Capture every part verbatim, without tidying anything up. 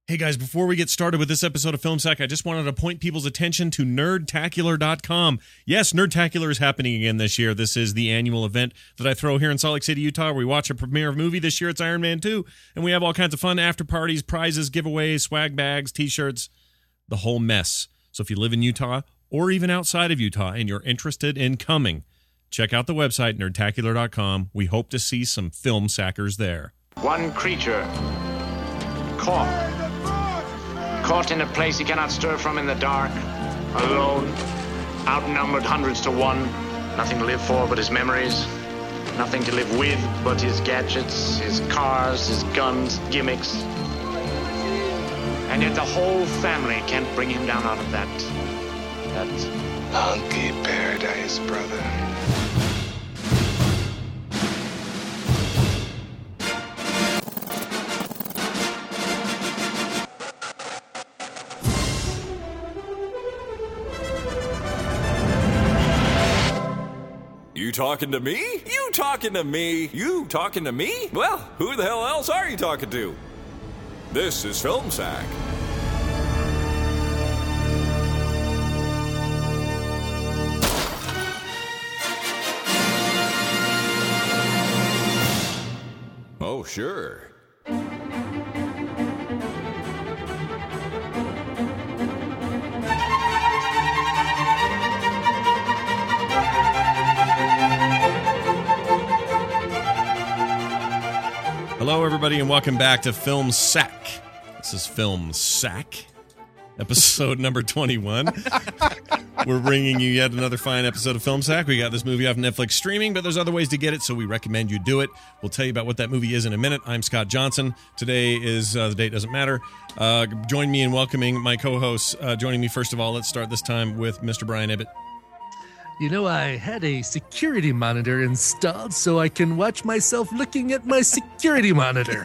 Hey guys, before we get started with this episode of Film Sack, I just wanted to point people's attention to nerdtacular dot com. Yes, Nerdtacular is happening again this year. This is the annual event that I throw here in Salt Lake City, Utah, where we watch a premiere of a movie. This year it's Iron Man two, and we have all kinds of fun after parties, prizes, giveaways, swag bags, t-shirts, the whole mess. So if you live in Utah or even outside of Utah and you're interested in coming, check out the website, nerdtacular dot com. We hope to see some film sackers there. One creature caught. Caught in a place he cannot stir from in the dark, alone, outnumbered hundreds to one, nothing to live for but his memories, nothing to live with but his gadgets, his cars, his guns, gimmicks. And yet the whole family can't bring him down out of that, that hunky paradise, brother. You talking to me? You talking to me? You talking to me? Well, who the hell else are you talking to? This is Film Sack. Oh, sure. Hello, everybody, and welcome back to Film Sack. This is Film Sack, episode number twenty-one. We're bringing you yet another fine episode of Film Sack. We got this movie off Netflix streaming, but there's other ways to get it, so we recommend you do it. We'll tell you about what that movie is in a minute. I'm Scott Johnson. Today is, uh, the date doesn't matter. Uh, join me in welcoming my co-hosts. Uh, joining me, first of all, let's start this time with Mister Brian Ibbett. You know, I had a security monitor installed so I can watch myself looking at my security monitor.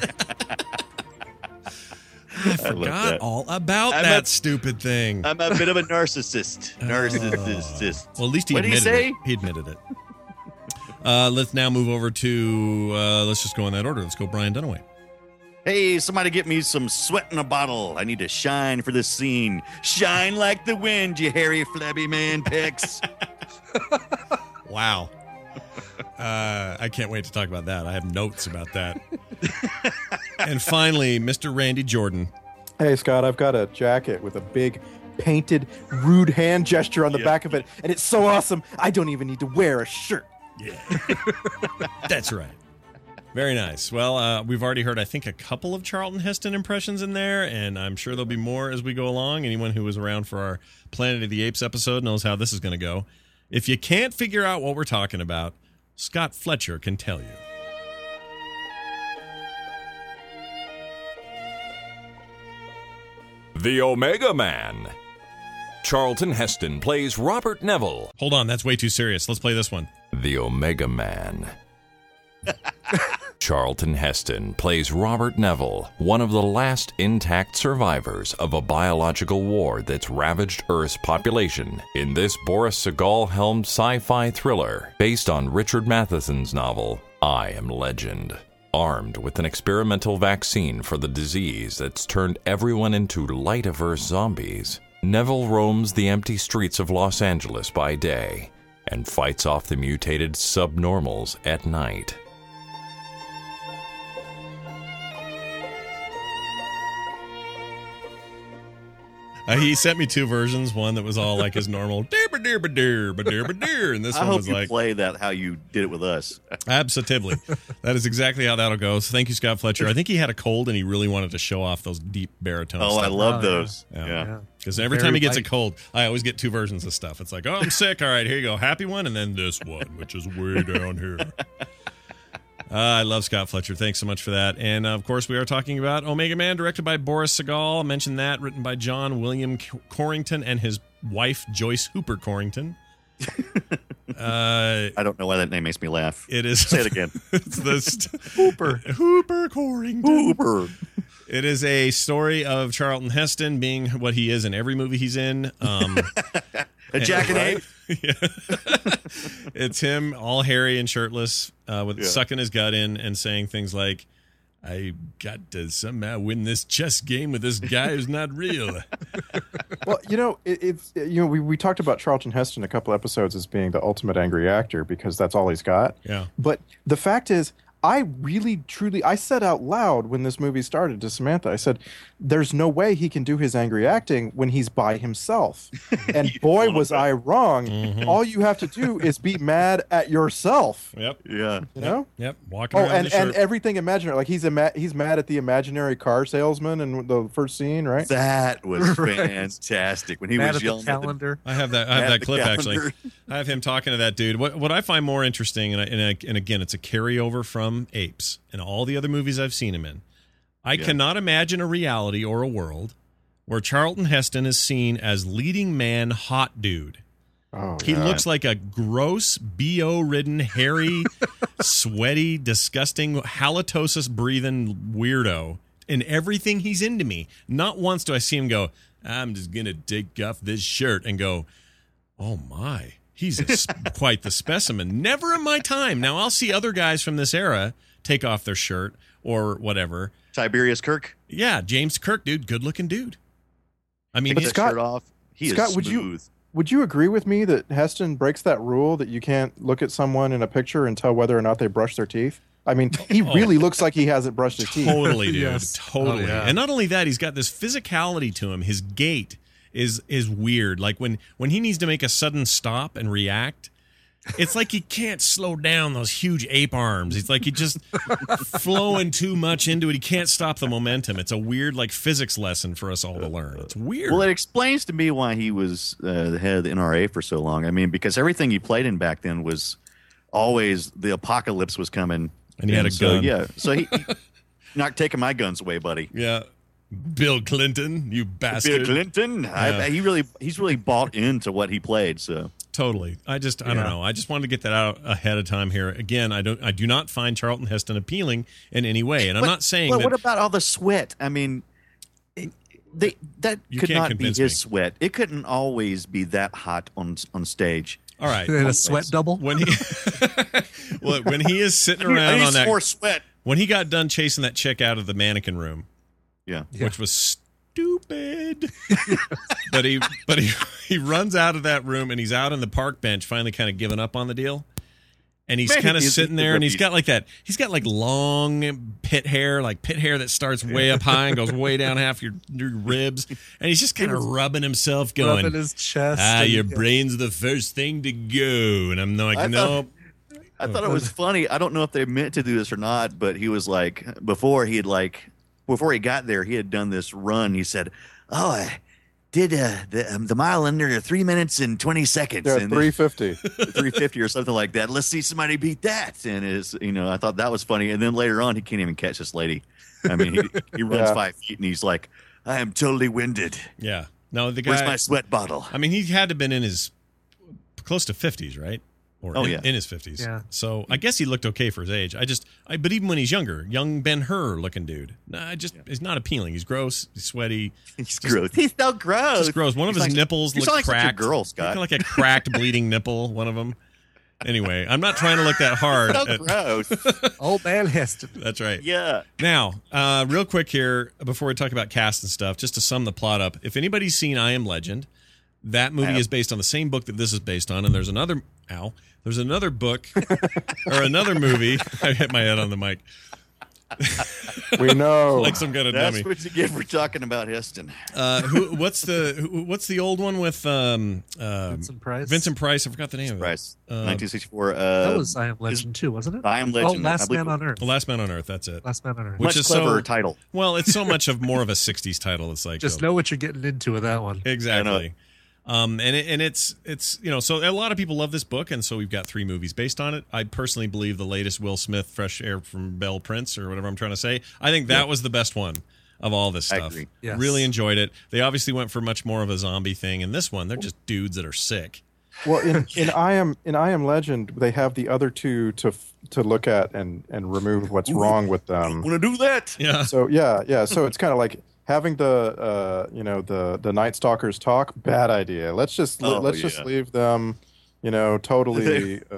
I forgot all about I'm that a, stupid thing. I'm a bit of a narcissist. Narcissist. Well, at least he What did he admitted say? it. He admitted it. Uh, let's now move over to, uh, let's just go in that order. Let's go Brian Dunaway. Hey, somebody get me some sweat in a bottle. I need to shine for this scene. Shine like the wind, you hairy, flabby man pics. Wow. Uh, I can't wait to talk about that. I have notes about that. And finally, Mister Randy Jordan. Hey, Scott, I've got a jacket with a big painted rude hand gesture on the Yeah. back of it, and it's so awesome, I don't even need to wear a shirt. Yeah. That's right. Very nice. Well, uh, we've already heard, I think, a couple of Charlton Heston impressions in there, and I'm sure there'll be more as we go along. Anyone who was around for our Planet of the Apes episode knows how this is going to go. If you can't figure out what we're talking about, Scott Fletcher can tell you. The Omega Man. Charlton Heston plays Robert Neville. Hold on, that's way too serious. Let's play this one. The Omega Man. Charlton Heston plays Robert Neville, one of the last intact survivors of a biological war that's ravaged Earth's population in this Boris Sagal-helmed sci-fi thriller based on Richard Matheson's novel, I Am Legend. Armed with an experimental vaccine for the disease that's turned everyone into light-averse zombies, Neville roams the empty streets of Los Angeles by day and fights off the mutated subnormals at night. Uh, he sent me two versions. One that was all like his normal deer ba deer ba deer ba deer ba deer, and this I one hope was you like play that how you did it with us. absolutely. That is exactly how that'll go. So thank you, Scott Fletcher. I think he had a cold and he really wanted to show off those deep baritone. Oh, I stuff. love Oh, yeah. those. Yeah. Yeah. Because every Very time he gets white. a cold, I always get two versions of stuff. It's like, oh, I'm sick. All right, here you go. Happy one, and then this one, which is way down here. Uh, I love Scott Fletcher. Thanks so much for that. And, uh, of course, we are talking about Omega Man, directed by Boris Sagal. I mentioned that, written by John William Corrington and his wife, Joyce Hooper Corrington. Uh, I don't know why that name makes me laugh. it is. Say it again. It's the st- Hooper. Hooper Corrington. Hooper. It is a story of Charlton Heston being what he is in every movie he's in. Um, A jackanapes. Yeah. It's him all hairy and shirtless uh, with Yeah. sucking his gut in and saying things like, I got to somehow win this chess game with this guy who's not real. Well, you know, it, it's you know we, we talked about Charlton Heston a couple episodes as being the ultimate angry actor because that's all he's got. Yeah. But the fact is, I really, truly, I said out loud when this movie started to Samantha, I said, there's no way he can do his angry acting when he's by himself. And boy, was I wrong. Mm-hmm. All you have to do is be mad at yourself. Yep. Yeah. You know? Yep. Walking Oh, around and, the shirt. and everything imaginary. Like he's ima- he's mad at the imaginary car salesman in the first scene, right? That was fantastic when he Mad was at the yelling at the calendar. I have that. I have Mad that at the clip actually. calendar. I have him talking to that dude. What what I find more interesting, and I, and, I, and again, it's a carryover from Apes and all the other movies I've seen him in. I Yeah. cannot imagine a reality or a world where Charlton Heston is seen as leading man, hot dude. Oh, He God. looks like a gross, B O-ridden, hairy, sweaty, disgusting, halitosis breathing weirdo in everything he's into me. Not once do I see him go, I'm just going to take off this shirt and go, oh my, he's a, s- quite the specimen. Never in my time. Now, I'll see other guys from this era take off their shirt or whatever. Tiberius Kirk. Yeah, James Kirk, dude, good-looking dude. I mean, Take he's- that Scott- shirt off. He Scott, is would you- smooth. Would you agree with me that Heston breaks that rule that you can't look at someone in a picture and tell whether or not they brush their teeth? I mean, he really looks like he hasn't brushed his teeth. Totally, dude. Yes. Totally. Oh, yeah. And not only that, he's got this physicality to him. His gait is is weird. Like when when he needs to make a sudden stop and react, it's like he can't slow down those huge ape arms. It's like he just flowing too much into it. He can't stop the momentum. It's a weird like physics lesson for us all to learn. It's weird. Well, it explains to me why he was uh, the head of the N R A for so long. I mean, because everything he played in back then was always the apocalypse was coming, And he had a so, gun. Yeah, so he, he not taking my guns away, buddy. yeah. Bill Clinton, you bastard. Bill Clinton, Yeah. I, he really he's really bought into what he played. So Totally. I just I don't Yeah. know. I just wanted to get that out ahead of time here. Again, I don't I do not find Charlton Heston appealing in any way. And I'm But- not saying Well, that what about all the sweat? I mean, it, they, that You could can't not be convince his me. sweat. It couldn't always be that hot on on stage. all right. And a sweat double. When he well, when he is sitting I around need on that more sweat. when he got done chasing that chick out of the mannequin room, Yeah. Yeah. which was stupid. but he but he he runs out of that room and he's out on the park bench finally kind of giving up on the deal. And he's Man, kind of he's- sitting there and he's got like that he's got like long pit hair, like pit hair that starts way up high and goes way down half your, your ribs. And he's just kind of rubbing himself going, Rubbing his chest. ah, and- your brain's the first thing to go. And I'm like, I no. thought- I thought it was funny. I don't know if they meant to do this or not, but he was like, before he had like, before he got there, he had done this run. He said, "Oh, I did uh, the um, the mile under three minutes and twenty seconds, Yeah, and three fifty. three fifty or something like that. Let's see somebody beat that." And is you know, I thought that was funny. And then later on, he can't even catch this lady. I mean, he, he runs Yeah. five feet and he's like, "I am totally winded. Yeah. No, the Where's guy my sweat bottle?" I mean, he had to have been in his close to fifties, right? Or Oh, in, yeah. in his fifties. Yeah. So I guess he looked okay for his age. I just, I, but even when he's younger, young Ben Hur looking dude, nah, I just, he's not appealing. He's gross. He's sweaty. He's gross. He's so gross. Just gross. One of He's his like- nipples you look sound like such a cracked. girl, Scott. Like a cracked, bleeding nipple. One of them. Anyway, I'm not trying to look that hard. so at- gross. Old man Heston. that's right. Yeah. Now, uh, real quick here, before we talk about cast and stuff, just to sum the plot up. If anybody's seen I Am Legend, that movie have. is based on the same book that this is based on, and there's another, ow, there's another book or another movie. I hit my head on the mic. We know. Like some kind of That's dummy. what you get for talking about Heston. Uh, who, what's the who, what's the old one with um, uh, Vincent Price. Vincent Price? I forgot the name Price, of it. Uh, nineteen sixty-four. Uh, That was I Am Legend too, wasn't it? I Am Oh, Legend. I Last believe Man it- on Earth. The Last Man on Earth. That's it. Last Man on Earth. Which Much is cleverer so- title. Well, it's so much of more of a sixties title. It's like Just uh, know what you're getting into with that one. exactly. Um, and it, and it's it's you know so a lot of people love this book, and so we've got three movies based on it. I personally believe the latest Will Smith, Fresh Air from Belle Prince, or whatever I'm trying to say. I think that was the best one of all this I stuff. agree. Yes. Really enjoyed it. They obviously went for much more of a zombie thing, and this one they're just dudes that are sick. Well, in, in I am in I Am Legend, they have the other two to f- to look at and and remove what's wrong with them. Want to do that? Yeah. So yeah, yeah. So it's kind of like having the uh, you know the the Night Stalkers talk. Bad idea. Let's just Oh, let's just yeah. leave them, you know, totally uh,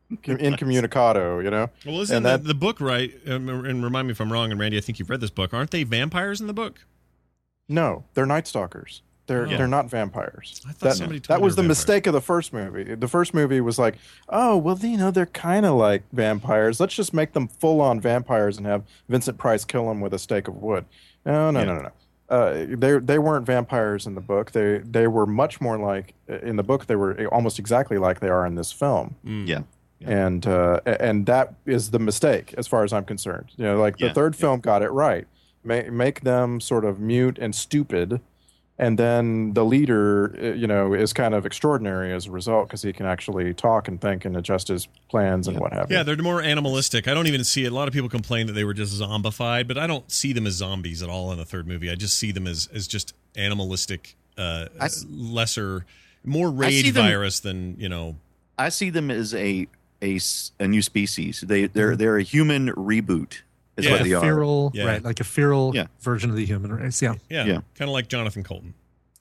incommunicado, you know. Well, isn't And the, that- the book right? Um, and remind me if I'm wrong. And Randy, I think you've read this book. Aren't they vampires in the book? No, they're Night Stalkers. They're Yeah. they're not vampires. I thought that, somebody told that me was they the were mistake of the first movie. The first movie was like, oh well, you know, they're kind of like vampires. Let's just make them full on vampires and have Vincent Price kill them with a stake of wood. No, no, Yeah. no, no, no. Uh, they they weren't vampires in the book. They they were much more like in the book. They were almost exactly like they are in this film. Yeah. And uh, and that is the mistake, as far as I'm concerned. You know, like the Yeah, third yeah. film got it right. Make make them sort of mute and stupid, and then the leader, uh, you know, is kind of extraordinary as a result because he can actually talk and think and adjust his plans and what have you. Yeah, they're more animalistic. I don't even see it. A lot of people complain that they were just zombified, but I don't see them as zombies at all in the third movie. I just see them as, as just animalistic, uh, I s- lesser, more I see rage them- virus than, you know. I see them as a a, s- a new species. They they're they're a human reboot. Is Yeah. what Like they a are. feral, Yeah. right? Like a feral Yeah. version of the human race. Yeah. Yeah, Yeah. kind of like Jonathan Colton.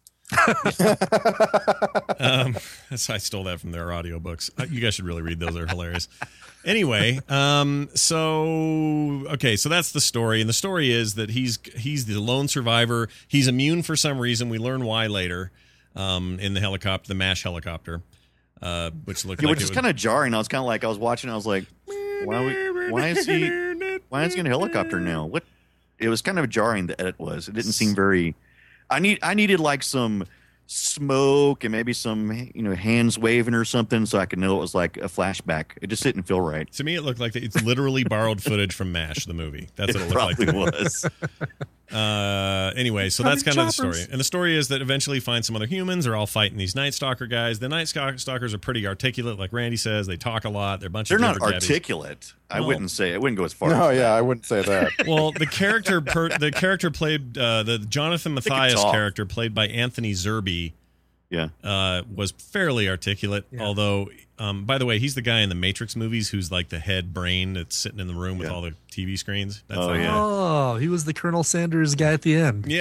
um, that's, I stole that from their audiobooks. Uh, You guys should really read those; they're hilarious. Anyway, um, so okay, so that's the story, and the story is that he's he's the lone survivor. He's immune for some reason. We learn why later um, in the helicopter, the MASH helicopter, uh, which looked Yeah, like which it is would- kind of jarring. I was kind of like I was watching. I was like, why? we- Why is he? Why is he in a helicopter now? What? It was kind of jarring. The edit was. It didn't seem very. I need. I needed like some smoke and maybe some you know hands waving or something so I could know it was like a flashback. It just didn't feel right. To me, it looked like it's literally borrowed footage from MASH, the movie. That's what it It looked like. probably to me. was. Uh, anyway, so that's kind Coming of the choppers. story. And the story is that eventually he finds some other humans. They're all fighting these Night Stalker guys. The Night Stalk- Stalkers are pretty articulate, like Randy says. They talk a lot. They're a bunch They're of not jibber-jabbies. articulate. I No. wouldn't say. I wouldn't go as far. No, as yeah, that. I wouldn't say that. Well, the character, per, the character played uh, the Jonathan can Matthias talk. character, played by Anthony Zerbe, Yeah. uh, was fairly articulate. Yeah. Although, um, by the way, he's the guy in the Matrix movies who's like the head brain that's sitting in the room with Yeah. all the T V screens. That's Oh, the- yeah. Oh, he was the Colonel Sanders guy at the end. Yeah.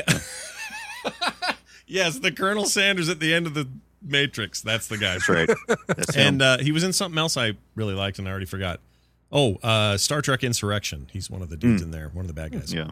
Yes, the Colonel Sanders at the end of the Matrix. That's the guy. That's right. That's him. And uh, he was in something else I really liked and I already forgot. Oh, uh, Star Trek Insurrection. He's one of the dudes in there, one of the bad guys. yeah.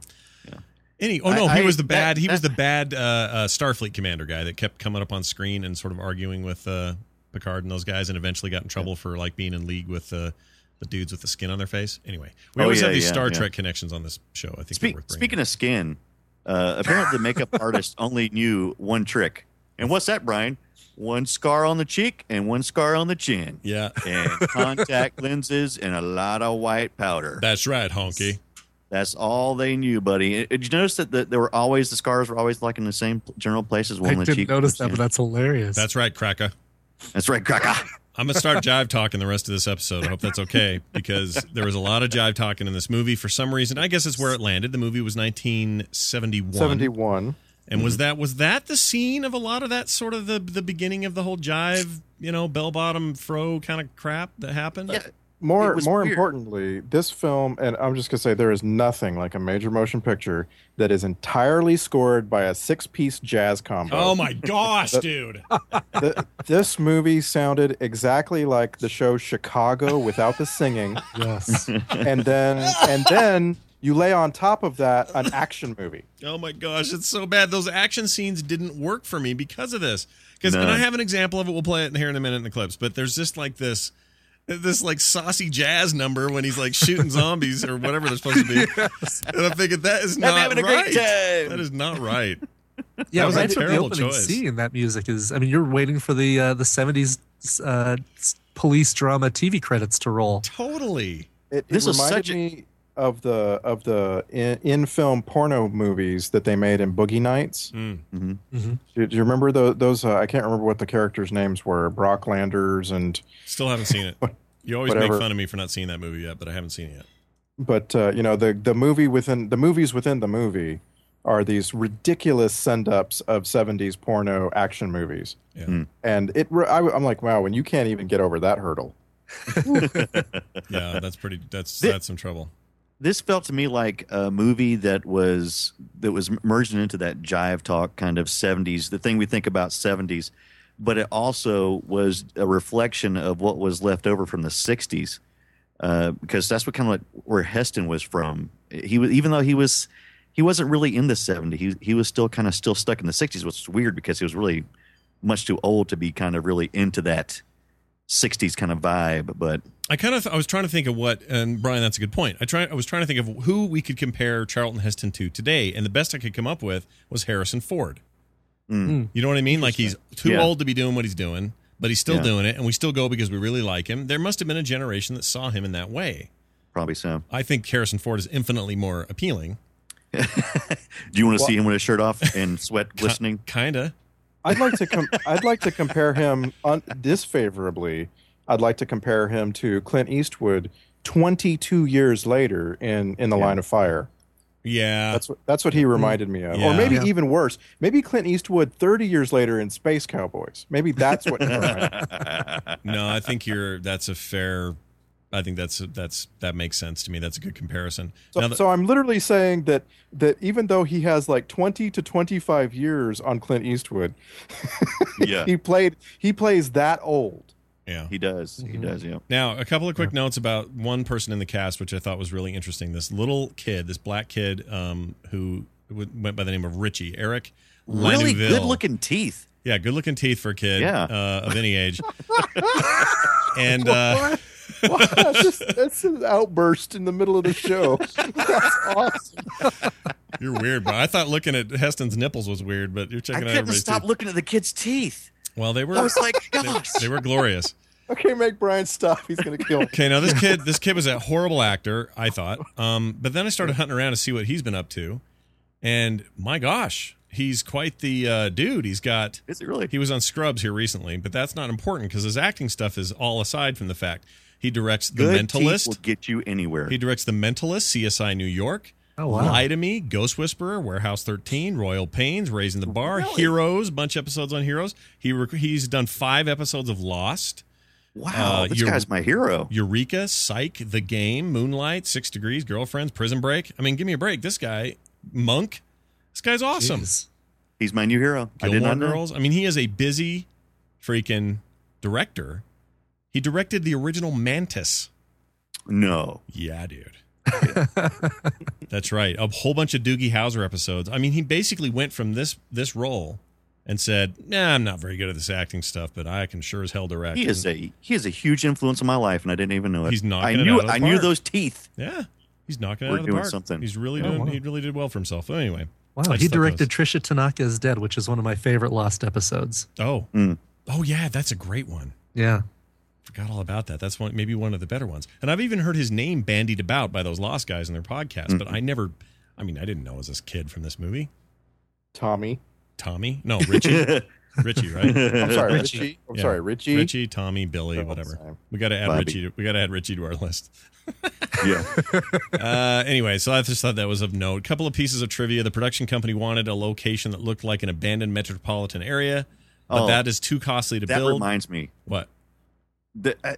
Any? Oh no, I- he I- was the bad. that- he was the that- bad uh, uh, Starfleet commander guy that kept coming up on screen and sort of arguing with uh, Picard and those guys, and eventually got in trouble for like being in league with uh, the dudes with the skin on their face. Anyway, we Oh, always yeah, have these yeah, Star yeah. Trek connections on this show. I think. they're Speak, worth bringing speaking up. of skin, uh, apparently the makeup artist only knew one trick. And what's that, Brian? One scar on the cheek and one scar on the chin. Yeah, And contact lenses and a lot of white powder. that's right, honky. That's all they knew, buddy. Uh, Did you notice that the, there were always the scars were always like in the same general places? One I on the didn't cheek. notice one that, on but that's hilarious. That's right, Cracker. That's right, cracker. I'm gonna start jive talking the rest of this episode. I hope that's okay because there was a lot of jive talking in this movie for some reason. I guess it's where it landed. The movie was nineteen seventy-one. seventy-one. And was that was that the scene of a lot of that sort of the the beginning of the whole jive, you know, bell bottom fro kind of crap that happened? Yeah. More, It was more weird. importantly, this film, and I'm just gonna say, there is nothing like a major motion picture that is entirely scored by a six-piece jazz combo. Oh my gosh, dude! Th- this movie sounded exactly like the show Chicago without the singing, yes. and then and then you lay on top of that an action movie. Oh my gosh, it's so bad. Those action scenes didn't work for me because of this. Because No. and I have an example of it. We'll play it here in a minute in the clips. But there's just like this. This like saucy jazz number when he's like shooting zombies or whatever they're supposed to be, and I'm thinking that is not having a great right. time. That is not right. Yeah, That was a right from the terrible opening choice. scene, that music is. I mean, you're waiting for the uh, the seventies uh, s- police drama T V credits to roll. Totally. It, it This is reminded such a- me of the of the in, in-film porno movies that they made in Boogie Nights. Mm. Do, do you remember the, those? Uh, I can't remember what the characters' names were. Brock Landers and. Still haven't seen it. You always Whatever. make fun of me for not seeing that movie yet, but I haven't seen it yet. But uh, you know the the movie within the movies within the movie are these ridiculous send-ups of seventies porno action movies, Yeah, and it re- I, I'm like, wow, when you can't even get over that hurdle. yeah, that's pretty. That's Thi- that's some trouble. This felt to me like a movie that was that was merged into that jive talk kind of seventies, the thing we think about seventies. but it also was a reflection of what was left over from the sixties, uh, because that's what kind of like where Heston was from. He was, even though he was, he wasn't really in the seventies. He he was still kind of still stuck in the sixties, which is weird because he was really much too old to be kind of really into that sixties kind of vibe. But I kind of th- I was trying to think of what, and Brian, that's a good point. I try I was trying to think of who we could compare Charlton Heston to today, and the best I could come up with was Harrison Ford. Mm. You know what I mean? Like he's too Yeah. old to be doing what he's doing, but he's still Yeah. doing it, and we still go because we really like him. There must have been a generation that saw him in that way. probably so. I think Harrison Ford is infinitely more appealing. Do you want to see him with his shirt off and sweat glistening? Kinda. I'd like to com- I'd like to compare him un- disfavorably. I'd like to compare him to Clint Eastwood twenty-two years later in in The Yeah. Line of Fire. Yeah. That's what that's what he reminded me of. Yeah. Or maybe Yeah. even worse. Maybe Clint Eastwood thirty years later in Space Cowboys. Maybe that's what he reminded me. No, I think you're. That's a fair. I think that's that's that makes sense to me. That's a good comparison. So, Now that- so I'm literally saying that that even though he has like twenty to twenty-five years on Clint Eastwood, Yeah, he played he plays that old. yeah. he does. He does. Yeah. Now, a couple of quick notes about one person in the cast, which I thought was really interesting. This little kid, this black kid, um, who w- went by the name of Richie, Eric Really Laneuville. good-looking teeth. Yeah, good-looking teeth for a kid Yeah. uh, of any age. and uh, Wow, that's, just, that's an outburst in the middle of the show. That's awesome. you're weird, bro. I thought looking at Heston's nipples was weird, but you're I checking out couldn't everybody's stop teeth. looking at the kid's teeth. Well, they were I was like, they, gosh. they were glorious. Okay, make Brian stop. He's going to kill me. Okay, now this kid, this kid was a horrible actor, I thought. Um, but then I started hunting around to see what he's been up to, and my gosh, he's quite the uh, dude. He's got. Is it really? He was on Scrubs here recently, but that's not important because his acting stuff is all aside from the fact he directs The Good teeth Mentalist. will get you anywhere. He directs The Mentalist, C S I New York, Oh, wow. Lie to Me, Ghost Whisperer, Warehouse thirteen, Royal Pains, Raising the Bar, Really? Heroes, bunch of episodes on Heroes. He rec- he's done five episodes of Lost. Wow, Uh, this you're- guy's my hero. Eureka, Psych, The Game, Moonlight, Six Degrees, Girlfriends, Prison Break. I mean, give me a break. This guy, Monk, this guy's awesome. Jeez. He's my new hero. I did Gilmore not know. Girls. I mean, he is a busy freaking director. He directed the original Mantis. No. Yeah, dude. That's right. A whole bunch of Doogie Howser episodes. I mean, he basically went from this this role and said, "Nah, I'm not very good at this acting stuff, but I can sure as hell direct." He is And- a he is a huge influence on my life, and I didn't even know it. He's knocking I it knew out of the I knew park. those teeth. yeah, he's knocking it We're out of the doing park. something. He's really Oh, doing. wow. He really did well for himself. So anyway, Wow, I he just thought that directed Trisha Tanaka is Dead, which is one of my favorite Lost episodes. was- oh, Mm. oh yeah, that's a great one. Yeah. Forgot all about that. That's one, maybe one of the better ones. And I've even heard his name bandied about by those Lost guys in their podcast, but I never, I mean, I didn't know it was this kid from this movie. Tommy. Tommy? No, Richie. Richie, right? I'm sorry, Richie. Richie. I'm Yeah. sorry, Richie. Richie, Tommy, Billy, They're all whatever. the same. We got to add Bobby. Richie. To, we got to add Richie to our list. Yeah. Uh, anyway, so I just thought that was of note. A couple of pieces of trivia. The production company wanted a location that looked like an abandoned metropolitan area, but Oh, that is too costly to That build. reminds me. What? The, I,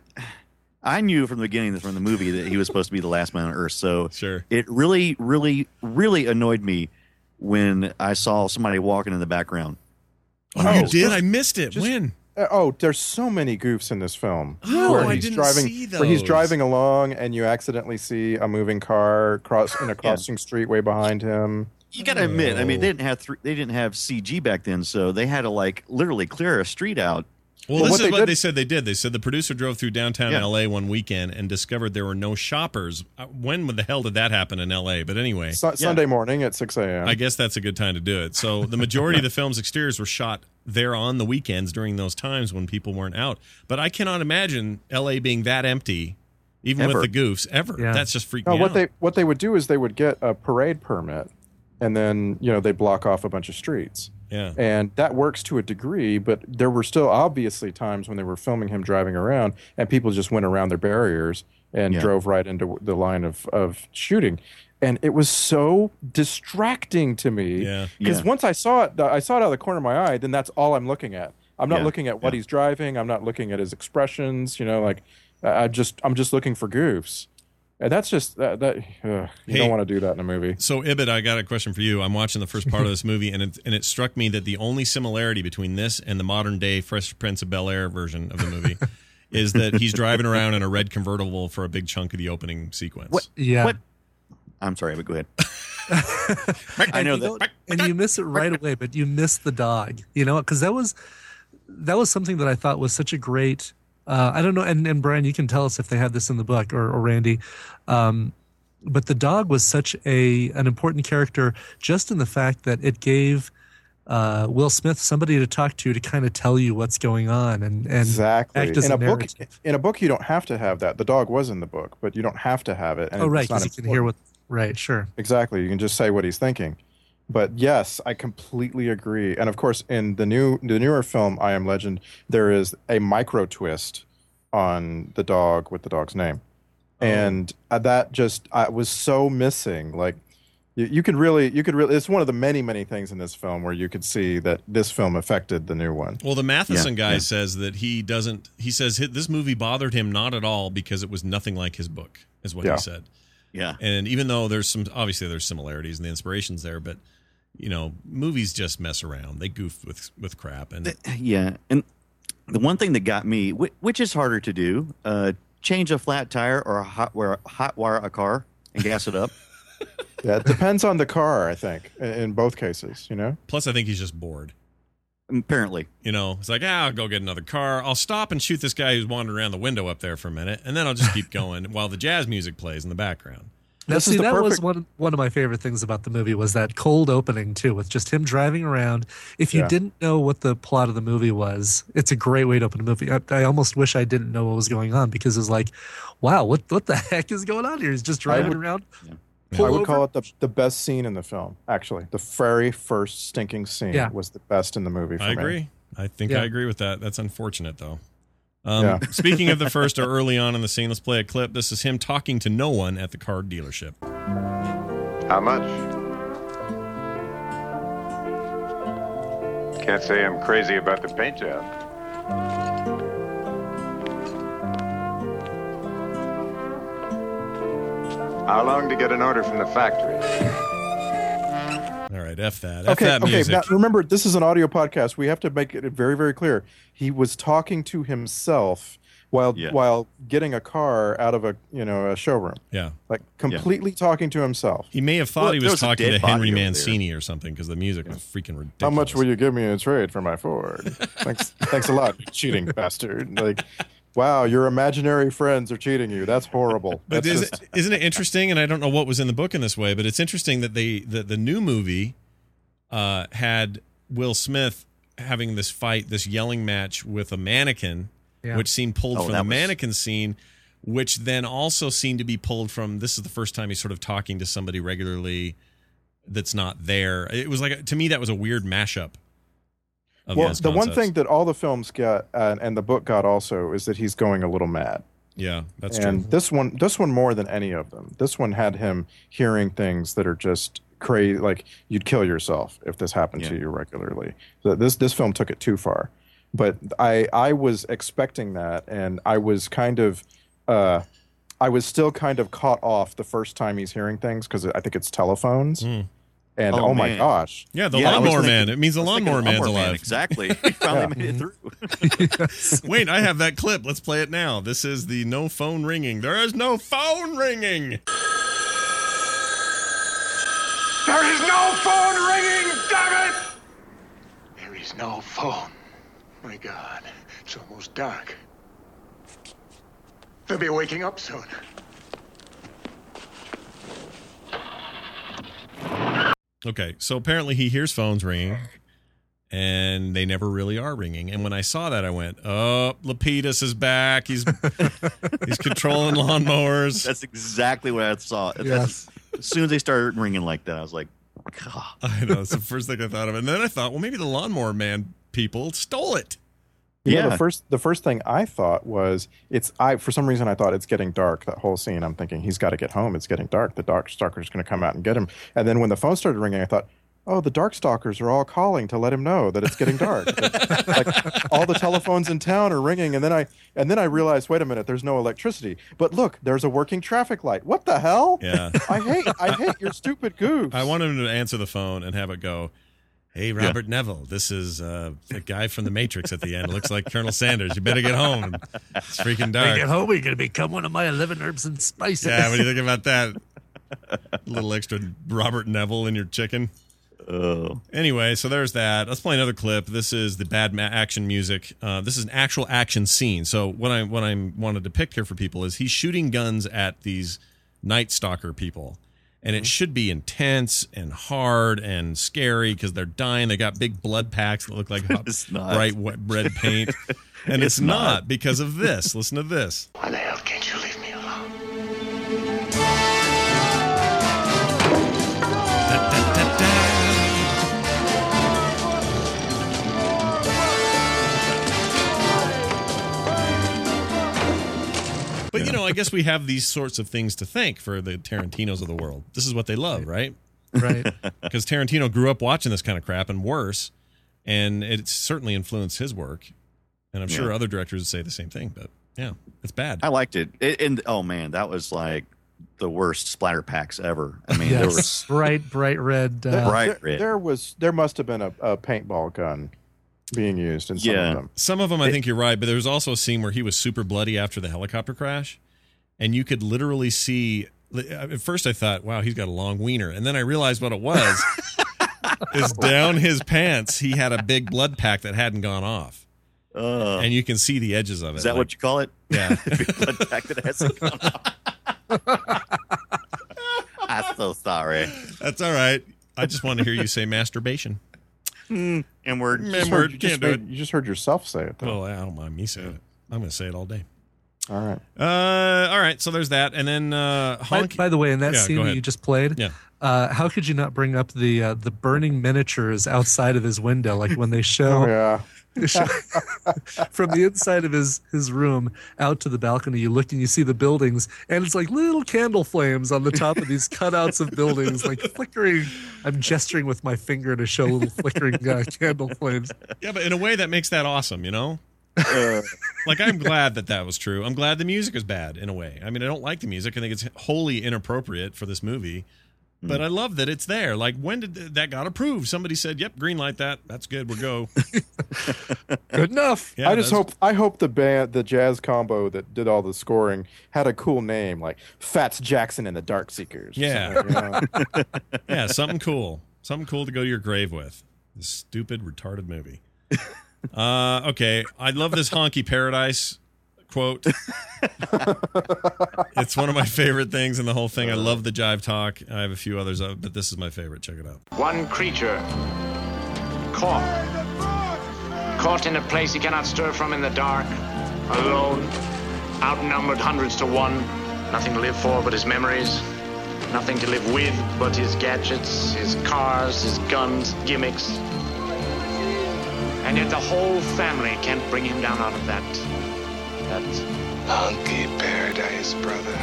I knew from the beginning from the movie that he was supposed to be the last man on Earth. So Sure. it really, really, really annoyed me when I saw somebody walking in the background. Oh, Oh, you did? just- I missed it. just- when? Uh, oh, there's so many goofs in this film. Oh, where I he's didn't driving, see Where he's those. driving along and you accidentally see a moving car cross in a crossing street way behind him. You got to admit, I mean, Oh. they didn't have thr they didn't have C G back then, so they had to like literally clear a street out. Well, Well, this what is they what did- they said they did. They said the producer drove through downtown Yeah. L A one weekend and discovered there were no shoppers. Uh, When the hell did that happen in L A? But anyway, Su- Sunday morning at six a.m. I guess that's a good time to do it. So the majority of the film's exteriors were shot there on the weekends during those times when people weren't out. But I cannot imagine L A being that empty, even Ever. with the goofs, ever. Yeah. That's just freaking No, me what out. they what they would do is they would get a parade permit, and then you know they block off a bunch of streets, yeah. and that works to a degree. But there were still obviously times when they were filming him driving around, and people just went around their barriers and Yeah. drove right into the line of of shooting, and it was so distracting to me. Yeah. Because Yeah. once I saw it, I saw it out of the corner of my eye. Then that's all I'm looking at. I'm not Yeah. looking at what Yeah. he's driving. I'm not looking at his expressions. You know, like I I just I'm just looking for goofs. And that's just that, that uh, you Hey. don't want to do that in a movie. So, Ibit, I got a question for you. I'm watching the first part of this movie, and it, and it struck me that the only similarity between this and the modern day Fresh Prince of Bel Air version of the movie is that he's driving around in a red convertible for a big chunk of the opening sequence. What? Yeah. What? I'm sorry, but go ahead. I know and you that. don't- and you miss it right away, but you miss the dog. You know, because that was that was something that I thought was such a great. Uh, I don't know, and, and Brian, you can tell us if they had this in the book, or, or Randy. Um, but the dog was such a an important character, just in the fact that it gave uh, Will Smith somebody to talk to to kind of tell you what's going on, and and Exactly. act as In a a book, narrative. in a book, you don't have to have that. The dog was in the book, but you don't have to have it. And Oh, right, it's not because you can hear what. Right, sure. Exactly. You can just say what he's thinking. But yes, I completely agree. And of course, in the new the newer film, I Am Legend, there is a micro twist on the dog with the dog's name. And uh, that just I was so missing. Like you, you could really you could really it's one of the many, many things in this film where you could see that this film affected the new one. Well, the Matheson Yeah, guy yeah. says that he doesn't. He says hi- this movie bothered him not at all because it was nothing like his book, is what Yeah. he said. Yeah. And even though there's some, obviously there's similarities and the inspirations there, but you know, movies just mess around. They goof with with crap, and Yeah, and the one thing that got me, whi- which is harder to do, uh, change a flat tire or a hot wire, hot wire a car and gas it up. Yeah, it depends on the car, I think, in- in both cases, you know? plus I think he's just bored. Apparently, You know, it's like, ah, I'll go get another car. I'll stop and shoot this guy who's wandering around the window up there for a minute, and then I'll just keep going while the jazz music plays in the background. Now, This is see, the that was perfect- one one of my favorite things about the movie was that cold opening too, with just him driving around. If you Yeah. didn't know what the plot of the movie was, it's a great way to open a movie. I, I almost wish I didn't know what was going on because it was like, wow, what what the heck is going on here? He's just driving would- around. I would call it the, the best scene in the film, actually. The very first stinking scene Yeah. was the best in the movie for I me. agree. I think Yeah. I agree with that. That's unfortunate, though. Um, Yeah. Speaking of the first or early on in the scene, let's play a clip. This is him talking to no one at the car dealership. How much? Can't say I'm crazy about the paint job. How long to get an order from the factory? All right, F that. F Okay, that okay. music. Now, remember, this is an audio podcast. We have to make it very, very clear. He was talking to himself while Yeah. while getting a car out of a you know a showroom, yeah. like completely talking to himself. He may have thought Well, he there was was a talking to dead body Henry over there. Mancini or something because the music was freaking ridiculous. How much will you give me in trade for my Ford? thanks, thanks a lot, cheating bastard. Like, wow, your imaginary friends are cheating you. That's horrible. But That's is, just- isn't it interesting? And I don't know what was in the book in this way, but it's interesting that they that the new movie uh, had Will Smith having this fight, this yelling match with a mannequin, Yeah. which seemed pulled Oh, from that the was- mannequin scene, which then also seemed to be pulled from. This is the first time he's sort of talking to somebody regularly that's not there. It was like to me that was a weird mashup. Of well, those the one concepts. thing that all the films got and, and the book got also is that he's going a little mad. yeah, that's and true. this one, this one more than any of them. This one had him hearing things that are just crazy. Like you'd kill yourself if this happened to Yeah. you regularly. So this this film took it too far. But I I was expecting that, and I was kind of, uh, I was still kind of caught off the first time he's hearing things because I think it's telephones. Mm. And Oh, oh, my man. gosh, Yeah, the Yeah, I was lawnmower thinking- man. It means the I was thinking lawnmower man's Lawnmower Man, alive. exactly. He finally made it through. Wait, I have that clip. Let's play it now. This is the no phone ringing. There is no phone ringing. There is no phone ringing, damn it! There is no phone. My God, it's almost dark. They'll be waking up soon. Okay, so apparently he hears phones ringing, and they never really are ringing. And when I saw that, I went, "Oh, Lapidus is back. He's he's controlling lawnmowers." That's exactly what I saw. That's- Yes. As soon as they started ringing like that, I was like, God. I know. It's the first thing I thought of, and then I thought, well, maybe the lawnmower man people stole it. You know, Yeah. the first the first thing I thought was it's I for some reason I thought it's getting dark. That whole scene, I'm thinking he's got to get home. It's getting dark. The dark stalker's going to come out and get him. And then when the phone started ringing, I thought, oh, the Darkstalkers are all calling to let him know that it's getting dark. Like all the telephones in town are ringing, and then I and then I realized, wait a minute, there's no electricity. But look, there's a working traffic light. What the hell? Yeah. I hate I hate your stupid goofs. I want him to answer the phone and have it go, hey, Robert yeah. Neville, this is uh, the guy from The Matrix at the end. Looks like Colonel Sanders. You better get home. It's freaking dark. When you get home, you're going to become one of my eleven herbs and spices. Yeah, what do you think about that? A little extra Robert Neville in your chicken. Oh. Anyway, so there's that. Let's play another clip. This is the bad ma- action music. Uh, this is an actual action scene. So what I what I want to depict here for people is he's shooting guns at these Night Stalker people. And it should be intense and hard and scary because they're dying. They got big blood packs that look like bright wet red paint. And it's, it's not. not because of this. Listen to this. Why the hell can't you leave me alone? Da, da, da, da. But, you know, I guess we have these sorts of things to thank for the Tarantinos of the world. This is what they love, right? Right. Because Tarantino grew up watching this kind of crap and worse, and it certainly influenced his work. And I'm sure yeah. other directors would say the same thing, but yeah, it's bad. I liked it. it. And, oh, man, that was like the worst splatter packs ever. I mean, yes. there was bright, bright red. Uh, there, bright there, red. There was, there must have been a, a paintball gun being used in some yeah. of them. Some of them, I think you're right, but there was also a scene where he was super bloody after the helicopter crash, and you could literally see. At first, I thought, "Wow, he's got a long wiener," and then I realized what it was. is down his pants, he had a big blood pack that hadn't gone off, uh, and you can see the edges of it. Is that like, what you call it? Yeah, big blood pack that hasn't gone off. I'm so sorry. That's all right. I just want to hear you say masturbation. Mm, and we're Man, heard, you you, can't just do heard, it. you just heard yourself say it, though. Well, I don't mind me saying it. I'm going to say it all day. All right. Uh, all right. So there's that, and then uh, by, honk. by the way, in that Yeah, scene go that ahead. you just played, Yeah. uh, how could you not bring up the uh, the burning miniatures outside of his window, like when they show, Oh, yeah. they show from the inside of his his room out to the balcony? You look and you see the buildings, and it's like little candle flames on the top of these cutouts of buildings, like flickering. I'm gesturing with my finger to show little flickering uh, candle flames. Yeah, but in a way that makes that awesome, you know? Uh, Like, I'm glad that that was true. I'm glad the music is bad in a way. I mean, I don't like the music. I think it's wholly inappropriate for this movie. But I love that it's there. Like, when did th- that got approved? Somebody said, yep, green light that. That's good. We'll go. Good enough. Yeah, I just that's- hope I hope the band, the jazz combo that did all the scoring had a cool name, like Fats Jackson and the Dark Seekers. or Yeah. something, you know? Yeah, something cool. Something cool to go to your grave with. This stupid, retarded movie. Uh, okay. I love this Honky Paradise quote. It's one of my favorite things in the whole thing. I love the jive talk. I have a few others, uh, but this is my favorite. Check it out. One creature caught. Caught in a place he cannot stir from in the dark. Alone. Outnumbered hundreds to one. Nothing to live for but his memories. Nothing to live with but his gadgets, his cars, his guns, gimmicks. And yet the whole family can't bring him down out of that. That. Hunky paradise, brother.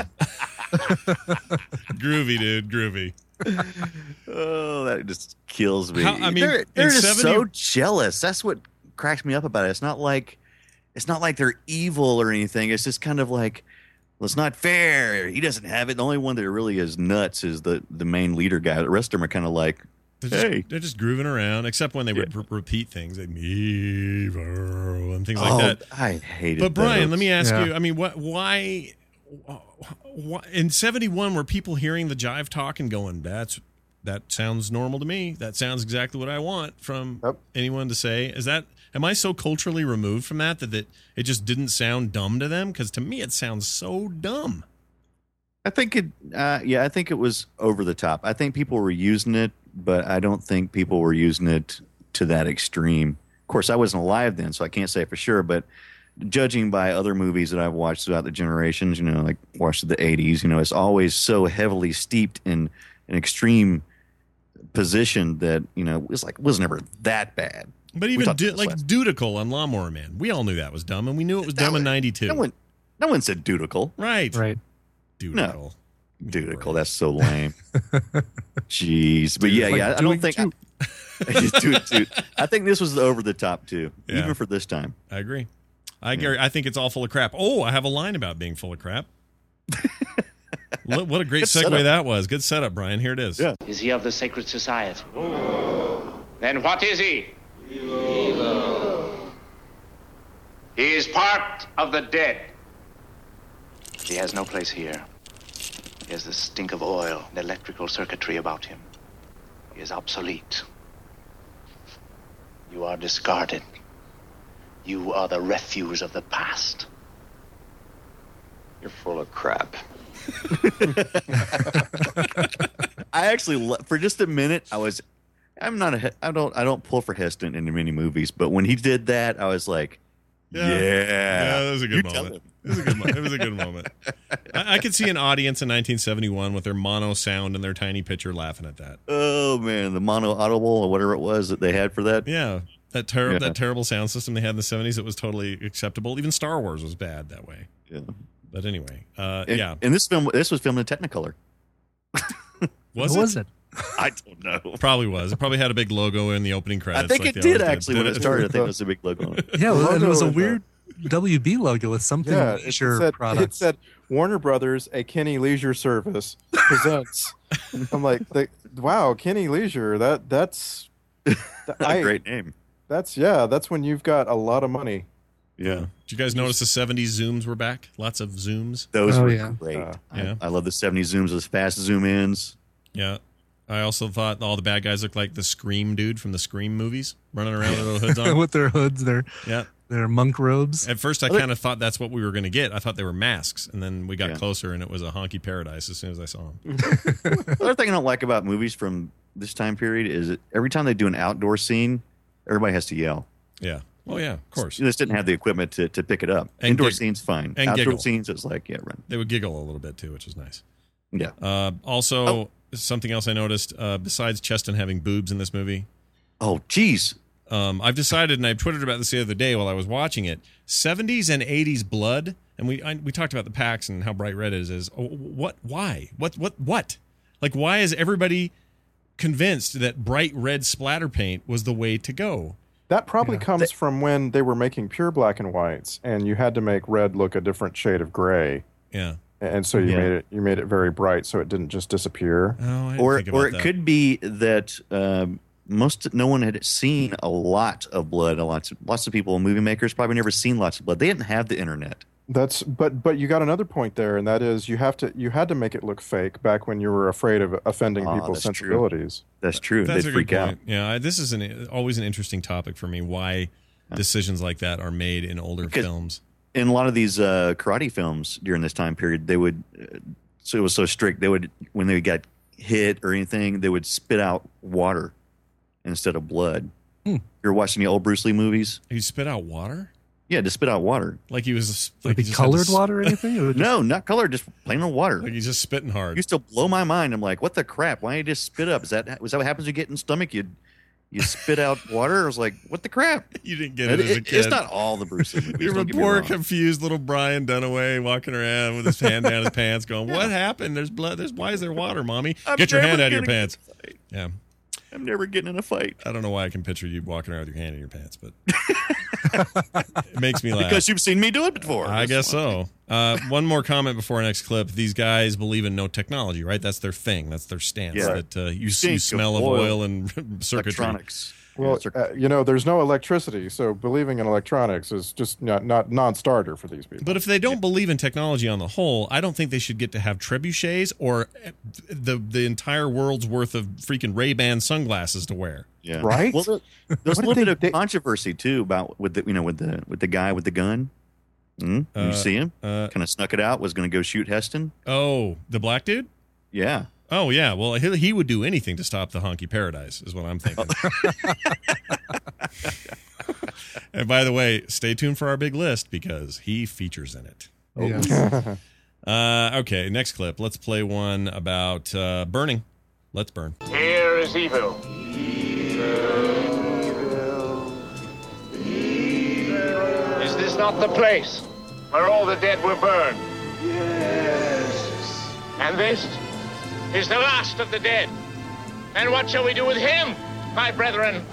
Groovy, dude. Groovy. oh, that just kills me. How- I mean, they're, they're in just seventy so jealous. That's what cracks me up about it. It's not like it's not like they're evil or anything. It's just kind of like, well, it's not fair. He doesn't have it. The only one that really is nuts is the the main leader guy. The rest of them are kind of like, They're just, hey. they're just grooving around, except when they Yeah. re- repeat things like "Mevo" and things like oh, that. I hated. But Brian, those. let me ask Yeah. you. I mean, what? Why, why? In seventy-one, were people hearing the jive talk and going, "That's that sounds normal to me. That sounds exactly what I want from Yep. anyone to say"? Is that? Am I so culturally removed from that that, that it just didn't sound dumb to them? Because to me, it sounds so dumb. I think it. Uh, yeah, I think it was over the top. I think people were using it, but I don't think people were using it to that extreme. Of course, I wasn't alive then, so I can't say for sure. But judging by other movies that I've watched throughout the generations, you know, like watched the eighties, you know, it's always so heavily steeped in an extreme position that, you know, it was like it was never that bad. But We even talked du- about this like last- Dudical on Lawnmower Man, we all knew that was dumb, and we knew it was That dumb in was- ninety-two. No one, no one said Dudical. Right, Right. Dudical. No. Dude, Cole, that's so lame. Jeez, but yeah, like yeah, I don't think. I, dude, dude, I think this was over the top too, Yeah. even for this time. I agree. I Gary, I think it's all full of crap. Oh, I have a line about being full of crap. What what a great Good segue setup. that was. Good setup, Brian. Here it is. Yeah. Is he of the sacred society? Then what is he? Evil. He is part of the dead. He has no place here. He has the stink of oil and electrical circuitry about him. He is obsolete. You are discarded. You are the refuse of the past. You're full of crap. I actually, lo- for just a minute, I was, I'm not a, He- I don't, I don't pull for Heston in many movies, but when he did that, I was like, yeah, Yeah, that was a You good tell moment. him. It was a good, mo- it was a good moment. I, I could see an audience in nineteen seventy-one with their mono sound and their tiny picture laughing at that. Oh man, the mono audible or whatever it was that they had for that. Yeah, that terrible Yeah. that terrible sound system they had in the seventies. It was totally acceptable. Even Star Wars was bad that way. Yeah. But anyway, uh, And, yeah, and this film, this was filmed in Technicolor. was What it? was it? I don't know. Probably was. It probably had a big logo in the opening credits. I think like it they did always actually when Did it started. I think it was a big logo on it. Yeah, well, and it was a Logo weird W B logo with something Yeah, it leisure said, it products. said Warner Brothers, a Kenny Leisure Service presents. I'm like, the, wow, Kenny Leisure. That that's I, Great name. That's yeah. That's when you've got a lot of money. Yeah. Did you guys notice the seventies zooms were back? Lots of zooms. Those Oh, were yeah. great. Uh, Yeah. I, I love the seventies zooms, those fast zoom ins. Yeah. I also thought all the bad guys looked like the Scream dude from the Scream movies, running around with little hoods on. with their hoods, their Yeah. their monk robes. At first, I kind of thought that's what we were going to get. I thought they were masks, and then we got Yeah. closer, and it was a honky paradise as soon as I saw them. The other thing I don't like about movies from this time period is that every time they do an outdoor scene, everybody has to yell. Yeah. Oh yeah, of course. You just didn't have the equipment to, to pick it up. And Indoor gig- scenes, fine. and Outdoor giggle. scenes, it's like, yeah, run. They would giggle a little bit too, which was nice. Yeah. Uh, also, Oh. something else I noticed uh, besides Cheston having boobs in this movie, Oh, geez. um, I've decided, and I twittered about this the other day while I was watching it. seventies and eighties blood, and we I, we talked about the packs and how bright red it is. Is oh, what? Why? What? What? What? Like, why is everybody convinced that bright red splatter paint was the way to go? That probably Yeah. comes from when they were making pure black and whites, and you had to make red look a different shade of gray, Yeah. and so you Yeah. made it you made it very bright, so it didn't just disappear. Oh, I didn't Or, think about or it that. could be that um, most no one had seen a lot of blood. A lots of, lots of people, movie makers, probably never seen lots of blood. They didn't have the internet. That's but but you got another point there, and that is you have to you had to make it look fake back when you were afraid of offending Ah, people's that's true. sensibilities. That's true. That's They'd a freak good out. point. Yeah, I- this is an always an interesting topic for me. Why decisions like that are made in older Because- films? In a lot of these uh, karate films during this time period, they would, uh, so it was so strict, they would, when they got hit or anything, they would spit out water instead of blood. Hmm. You're watching the old Bruce Lee movies? He spit out water, Yeah, just spit out water. like he was Like like he be just had colored to- water or anything? It would just- No, not color, just plain old water. like he's just spitting It hard. used to blow my mind. I'm like, what the crap? Why don't you just spit up? Is that was that what happens when you get in the stomach? You you spit out water? I was like, what the crap? You didn't get It- it as a it- kid. it's not all the Bruce Lee movies. You're a don't get me poor, wrong. confused little Brian Dunaway walking around with his hand down his pants, going, "What happened? There's blood. There's why is there water, mommy? I'm Get your hand never out of your gonna pants." get in a fight. Yeah, I'm never getting in a fight. I don't know why I can picture you walking around with your hand in your pants, but it makes me laugh. Because you've seen me do it before. I That's guess why. so. Uh, one more comment before our next clip. These guys believe in no technology, right? That's their thing. That's their stance. Yeah. That uh, you, you Stink of smell of oil. oil and circuitry. Electronics. Well, Yeah, uh, you know, there's no electricity, so believing in electronics is just not, not non-starter for these people. But if they don't believe in technology on the whole, I don't think they should get to have trebuchets or the the entire world's worth of freaking Ray-Ban sunglasses to wear. yeah. Right? Well, there- there's a What little did bit of they- they- controversy too about with the you know with the with the guy with the gun. Hmm? Uh, you see him? Uh, Kind of snuck it out. Was going to go shoot Heston. oh, the black dude? Yeah. Oh, yeah. Well, he, he would do anything to stop the honky paradise, is what I'm thinking. And by the way, stay tuned for our big list because he features in it. Yes. Uh, okay, next clip. Let's play one about uh, burning. Let's burn. Here is evil. Is this not the place where all the dead were burned? Yes. And this is the last of the dead. And what shall we do with him, my brethren?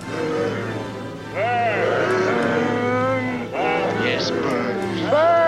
Burn! Burn! Yes, burn!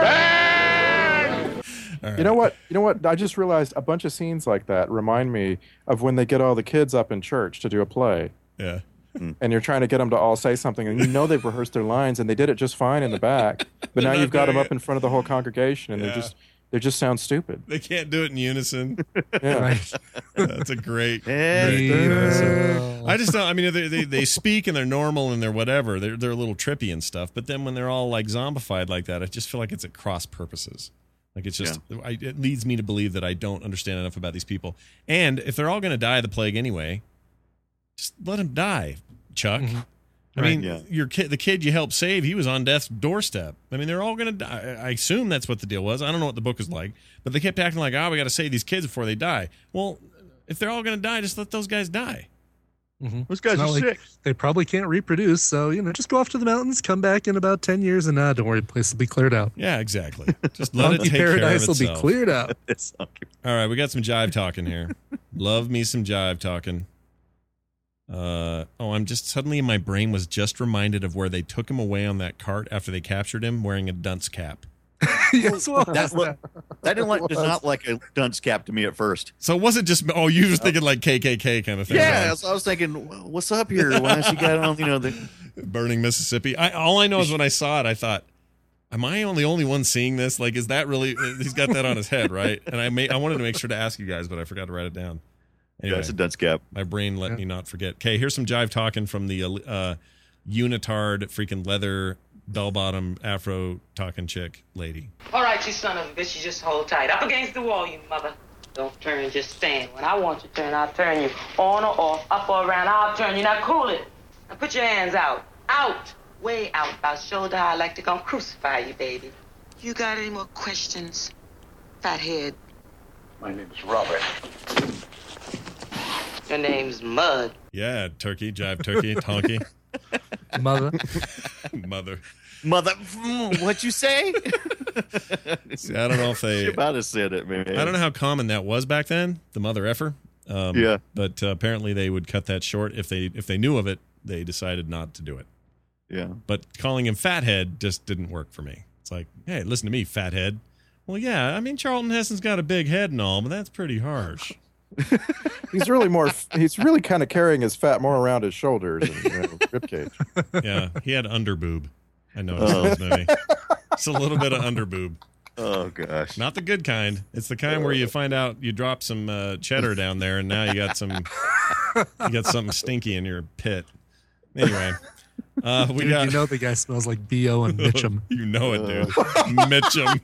Burn! Right. You know what? You know what? I just realized a bunch of scenes like that remind me of when they get all the kids up in church to do a play. Yeah. And you're trying to get them to all say something, and you know they've rehearsed their lines, and they did it just fine in the back. But now you've got them up in front of the whole congregation, and Yeah. they just they just sound stupid. They can't do it in unison. Yeah. Right. That's a great. Yeah. great unison. I just don't. I mean, they, they they speak and they're normal and they're whatever. They're they're a little trippy and stuff. But then when they're all like zombified like that, I just feel like it's at cross purposes. Like it's just I, it leads me to believe that I don't understand enough about these people. And if they're all going to die of the plague anyway, just let them die, Chuck. Mm-hmm. I Right. mean, Yeah. your kid, the kid you helped save, he was on death's doorstep. I mean, they're all going to die. I assume that's what the deal was. I don't know what the book is like, but they kept acting like, oh, we got to save these kids before they die. Well, if they're all going to die, just let those guys die. Mm-hmm. Those guys It's are not like sick. They probably can't reproduce, so you know, just go off to the mountains, come back in about ten years, and uh, don't worry, the place will be cleared out. Yeah, exactly. Just let it Monkey take care of Paradise will itself. be cleared out. It's okay. All right, we got some jive talking here. Love me some jive talking. Uh, oh, I'm just suddenly my brain was just reminded of where they took him away on that cart after they captured him wearing a dunce cap. Yes, well, That look, that didn't like, does not like a dunce cap to me at first. So it wasn't just oh, you were thinking like K K K kind of thing. Yeah, right? so I was thinking, what's up here? Why has he got on? You know, the Burning Mississippi. I all I know is when I saw it, I thought, am I the only one seeing this? Like, is that really? He's got that on his head, right? And I may, I wanted to make sure to ask you guys, but I forgot to write it down. Anyway, yeah, it's a dunce cap. my brain let me not forget. Okay, here's some jive talking from the uh, unitard, freaking leather, bell bottom, afro talking chick lady. All right, you son of a bitch, you just hold tight. Up against the wall, you mother. Don't turn, just stand. When I want you to turn, I'll turn you. On or off, up or around, I'll turn you. Now cool it. Now put your hands out. Out. Way out. About shoulder high, I like to come crucify you, baby. You got any more questions, fathead? My name is Robert. Your name's Mud. Yeah, turkey, jive turkey, tonky, mother. mother. Mother, mm, what'd you say? See, I don't know if they. She about to said it, man. I don't know how common that was back then. The mother effer. Um, Yeah. But uh, apparently they would cut that short if they if they knew of it. They decided not to do it. Yeah. But calling him fathead just didn't work for me. It's like, hey, listen to me, fathead. Well, yeah, I mean Charlton Heston's got a big head and all, but that's pretty harsh. He's really more. He's really kind of carrying his fat more around his shoulders and you know, ribcage. Yeah, he had underboob. I noticed in this movie. It's a little bit of underboob. Oh gosh. Not the good kind. It's the kind where you find out you drop some uh, cheddar down there, and now you got some, you got something stinky in your pit. Anyway, uh, we Dude, got. you know the guy smells like B O and Mitchum. You know it, dude. Mitchum.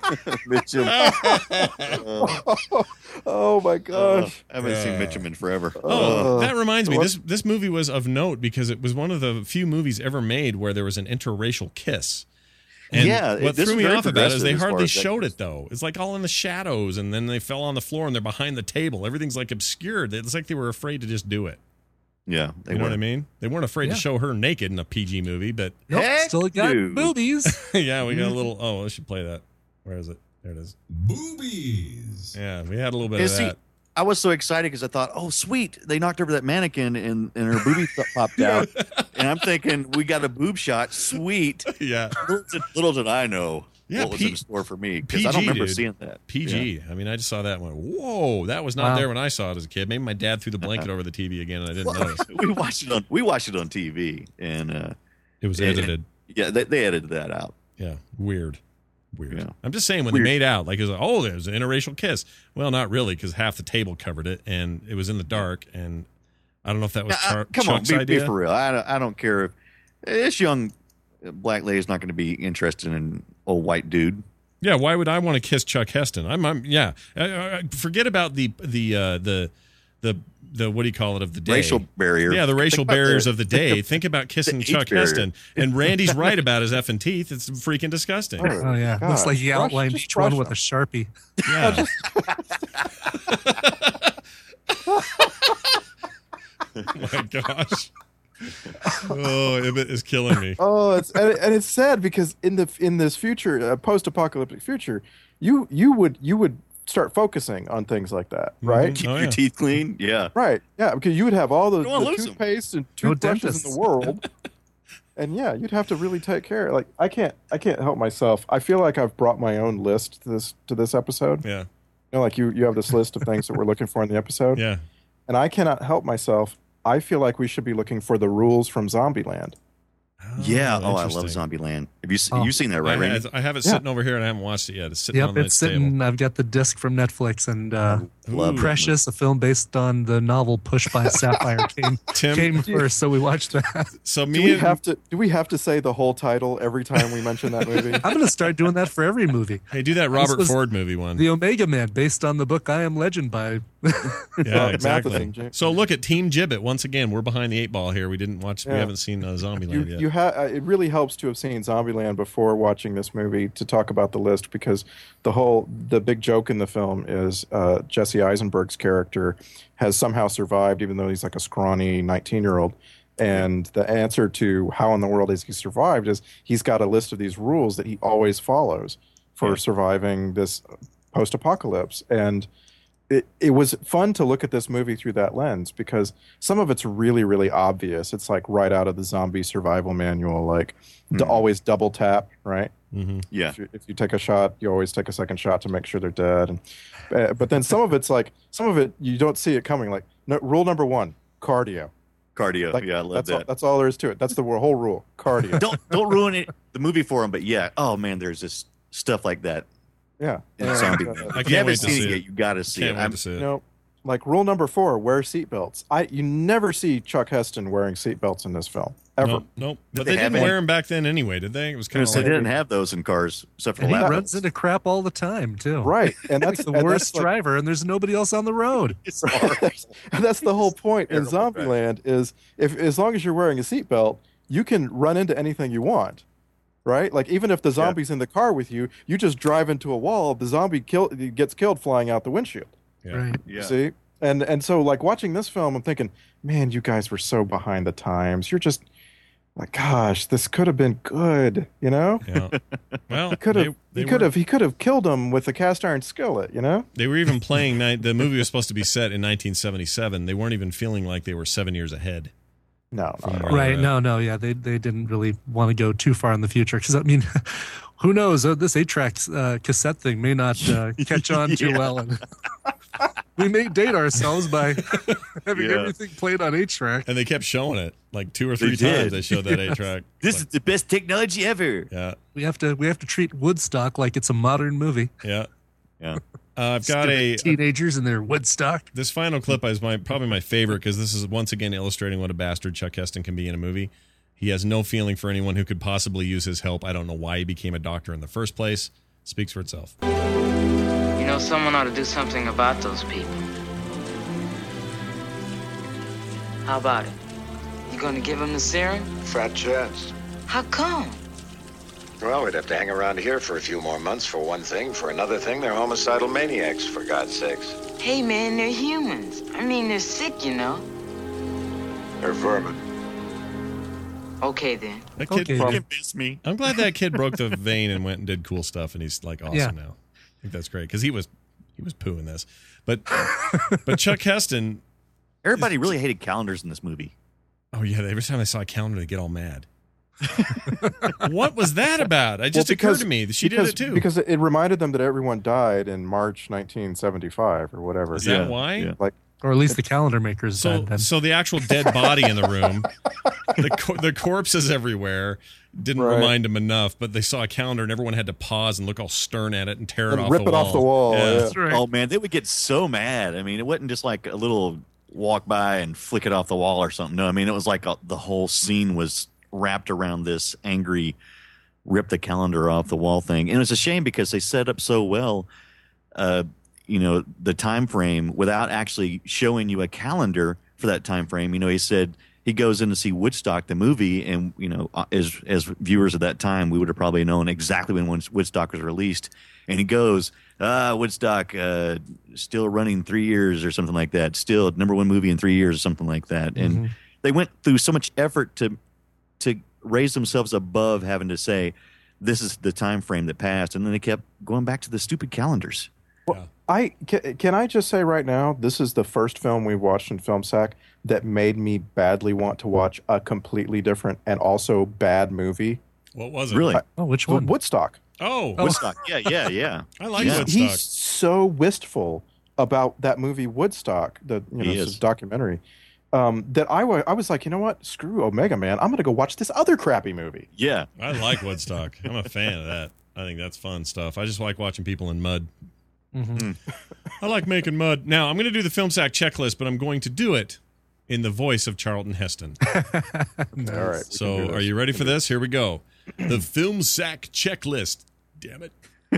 Mitchum. Oh my Uh, gosh! I haven't Uh, seen Mitchum in forever. Oh, Uh, that reminds me. what- This this movie was of note because it was one of the few movies ever made where there was an interracial kiss. And Yeah, what this threw is me very off about it is they progressive as far hardly as that showed goes. it though. It's like all in the shadows, and then they fell on the floor and they're behind the table. Everything's like obscured. It's like they were afraid to just do it. yeah, they You know were. what I mean? They weren't afraid Yeah. to show her naked in a P G movie, but Nope, Heck still got no. boobies. yeah, we got a little. Oh, I should play that. Where is it? There it is. Boobies. Yeah, we had a little bit And of see, that. I was so excited because I thought, oh, sweet, they knocked over that mannequin and, and her boobie th- popped out. And I'm thinking, we got a boob shot. Sweet. Yeah, Little did, little did I know Yeah, what was P- in store for me because I P G, don't remember dude. seeing that. P G. I mean, I just saw that and went, whoa, that was not Wow. there when I saw it as a kid. Maybe my dad threw the blanket over the T V again and I didn't notice. we watched it on we watched it on T V and uh, It was Yeah. edited. yeah, they, they edited that out. Yeah, weird. Weird. Yeah. I'm just saying when Weird. they made out, like it was like, oh, there's an interracial kiss. Well, not really, because half the table covered it and it was in the dark. And I don't know if that was Now, uh, Char- come Chuck's on, be, be idea. for real. I don't, I don't care if this young black lady's not going to be interested in an old white dude. Yeah, why would I want to kiss Chuck Heston? I'm, I'm yeah. Uh, uh, forget about the the uh, the the the what do you call it of the day? Racial barrier. Yeah, the racial Think about barriers the- of the day. Think about kissing age Chuck barrier. Heston. And Randy's right about his effing teeth. It's freaking disgusting. Oh yeah, God. looks like he Brush- outlined just each one brush with a Sharpie. Yeah. Oh my gosh. Oh, Ibbot is killing me. Oh, it's and, it- and it's sad because in the in this future, uh, post-apocalyptic future, you you would you would start focusing on things like that, right? Keep Oh, your yeah. teeth clean. Yeah. Right. Yeah, because you would have all the, Don't wanna the lose 'em. toothpaste and No toothbrushes dentists. in the world. And yeah, you'd have to really take care. Like I can't I can't help myself. I feel like I've brought my own list to this to this episode. Yeah. You know, like you you have this list of things that we're looking for in the episode. Yeah. And I cannot help myself. I feel like we should be looking for the rules from Zombieland. Yeah. Oh, I love interesting. Zombieland. Have you se- Oh. you seen that, right, I, Randy? I have it Yeah. sitting over here and I haven't watched it yet. It's sitting on Yep, the it's table. sitting. I've got the disc from Netflix, and uh, Love it. Precious, a film based on the novel Pushed by a Sapphire, came Tim- came first, so we watched that. So Do me we and have to do we have to say the whole title every time we mention that movie? I'm going to start doing that for every movie. hey, do that Robert was Ford movie one. The Omega Man, based on the book I Am Legend by. Yeah, Uh, exactly. Matheson, James. So look at Team Gibbet once again. We're behind the eight ball here. We didn't watch. We Yeah. haven't seen uh, Zombieland You, yet. you ha- uh, it really helps to have seen Zombieland before watching this movie to talk about the list, because the whole the big joke in the film is uh, Jesse Eisenberg's character has somehow survived, even though he's like a scrawny nineteen year old. And the answer to how in the world has he survived is he's got a list of these rules that he always follows for Yeah. surviving this post apocalypse. And it, it was fun to look at this movie through that lens, because some of it's really, really obvious. It's like right out of the zombie survival manual, like to always double tap, right? mm-hmm. Yeah. If you, if you take a shot, you always take a second shot to make sure they're dead. And uh, but then some of it's like some of it you don't see it coming. Like no, rule number one: cardio. Cardio. Like, yeah, I love that's that. All, that's all there is to it. That's the whole rule: cardio. don't don't ruin it the movie for him, but yeah. Oh man, there's just stuff like that yeah. in And, Zombie. uh, I If can't you haven't wait to seen see it it. yet, you got to see Can't it. wait I'm- to see it. you know, like rule number four: wear seatbelts. I you never see Chuck Heston wearing seatbelts in this film ever. Nope, nope. But they they, didn't have wear them back then anyway, did they? It was kind of They like didn't have those in cars except for And he lap runs into crap all the time, too. Right, and Like that's the and worst that's like- driver, and there's nobody else on the road. It's horrible. And that's the whole point in Terrible drive. Zombieland is if as long as you're wearing a seatbelt, you can run into anything you want, right? Like even if the zombie's in the car with you, you just drive into a wall, the zombie kill, gets killed flying out the windshield. Yeah. Right. Yeah. See, and and so like watching this film, I'm thinking, man, you guys were so behind the times. You're just like, gosh, this could have been good, you know? Yeah. Well, He could have, they, he they could were, have, he could have killed him with a cast iron skillet, you know? They were even playing. ni- The movie was supposed to be set in nineteen seventy-seven. They weren't even feeling like they were seven years ahead. No, From no, where no. Right. they're at. No, no. Yeah. They, they didn't really want to go too far in the future. Because, I mean, who knows? Uh, this eight track uh, cassette thing may not uh, catch on too Yeah. well. And we may date ourselves by having Yeah. everything played on eight track. And they kept showing it like two or They three did. times. They showed that eight track. This is the best technology ever. Yeah, We have to we have to treat Woodstock like it's a modern movie. yeah. Yeah. Uh, I've got a teenagers in their Woodstock. this final clip is my probably my favorite because this is once again illustrating what a bastard Chuck Heston can be in a movie. He has no feeling for anyone who could possibly use his help. I don't know why he became a doctor in the first place. Speaks for itself. You know, someone ought to do something about those people. How about it? You gonna give them the serum? Fat chance. How come? Well, we'd have to hang around here for a few more months for one thing. For another thing, they're homicidal maniacs, for God's sakes. Hey, man, they're humans. I mean, they're sick, you know. They're vermin. Okay, then. That kid, Okay, then. Convince me. I'm glad that kid broke the vein and went and did cool stuff, and he's like awesome Yeah. now. I think that's great because he was he was pooing this, but but Chuck Heston. Everybody really hated calendars in this movie. Oh yeah, every time I saw a calendar, they get all mad. What was that about? It just Well, occurred to me that she because, did it too. Because it reminded them that everyone died in March nineteen seventy-five or whatever. Is Yeah, that why? yeah. Like, Or at least the calendar makers So, died then. so the actual dead body in the room, the co- the corpses everywhere, didn't Right. remind them enough. But they saw a calendar, and everyone had to pause and look all stern at it and tear it And off. rip the it wall. off the wall, yeah. That's right. Oh man, they would get so mad. I mean, it wasn't just like a little walk by and flick it off the wall or something. No, I mean it was like a, the whole scene was wrapped around this angry rip the calendar off the wall thing. And it's a shame because they set up so well uh you know the time frame without actually showing you a calendar for that time frame. You know, he said he goes in to see Woodstock the movie, and you know, as as viewers at that time, we would have probably known exactly when Woodstock was released. And he goes, ah, Woodstock, uh, still running three years or something like that. Still number one movie in three years or something like that. And Mm-hmm. they went through so much effort to to raise themselves above having to say this is the time frame that passed, and then they kept going back to the stupid calendars. Well, I can, can I just say right now, this is the first film we watched in Film Sack that made me badly want to watch a completely different and also bad movie. What was it? Really? I, Oh, which one? Woodstock. Oh, Woodstock. Yeah, yeah, yeah. I like He's, Woodstock. he's so wistful about that movie Woodstock, the you know He it's is. a documentary, um, that I, wa- I was like, you know what? Screw Omega Man. I'm going to go watch this other crappy movie. Yeah. I like Woodstock. I'm a fan of that. I think that's fun stuff. I just like watching people in mud. Mm-hmm. I like making mud. Now, I'm going to do the Film Sack checklist, but I'm going to do it in the voice of Charlton Heston. All right. we can do So, this. are you ready for this? Here we go. The Film Sack checklist. Damn it.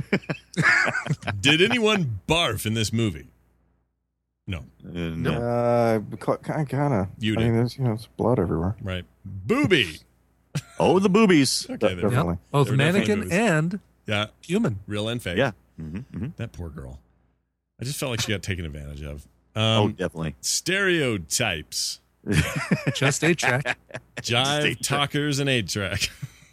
Did anyone barf in this movie? No. Uh, no. Uh, kind of. You I did. mean, there's you know, there's blood everywhere. Right. Booby. Oh, the boobies. Okay, there. Definitely. Yep. Both They were definitely mannequin movies. and Yeah. human. Real and fake. Yeah. Mm-hmm, mm-hmm. That poor girl. I just felt like she got taken advantage of. oh, Um, definitely. stereotypes. Just a check. Jive eight-track. talkers and eight track.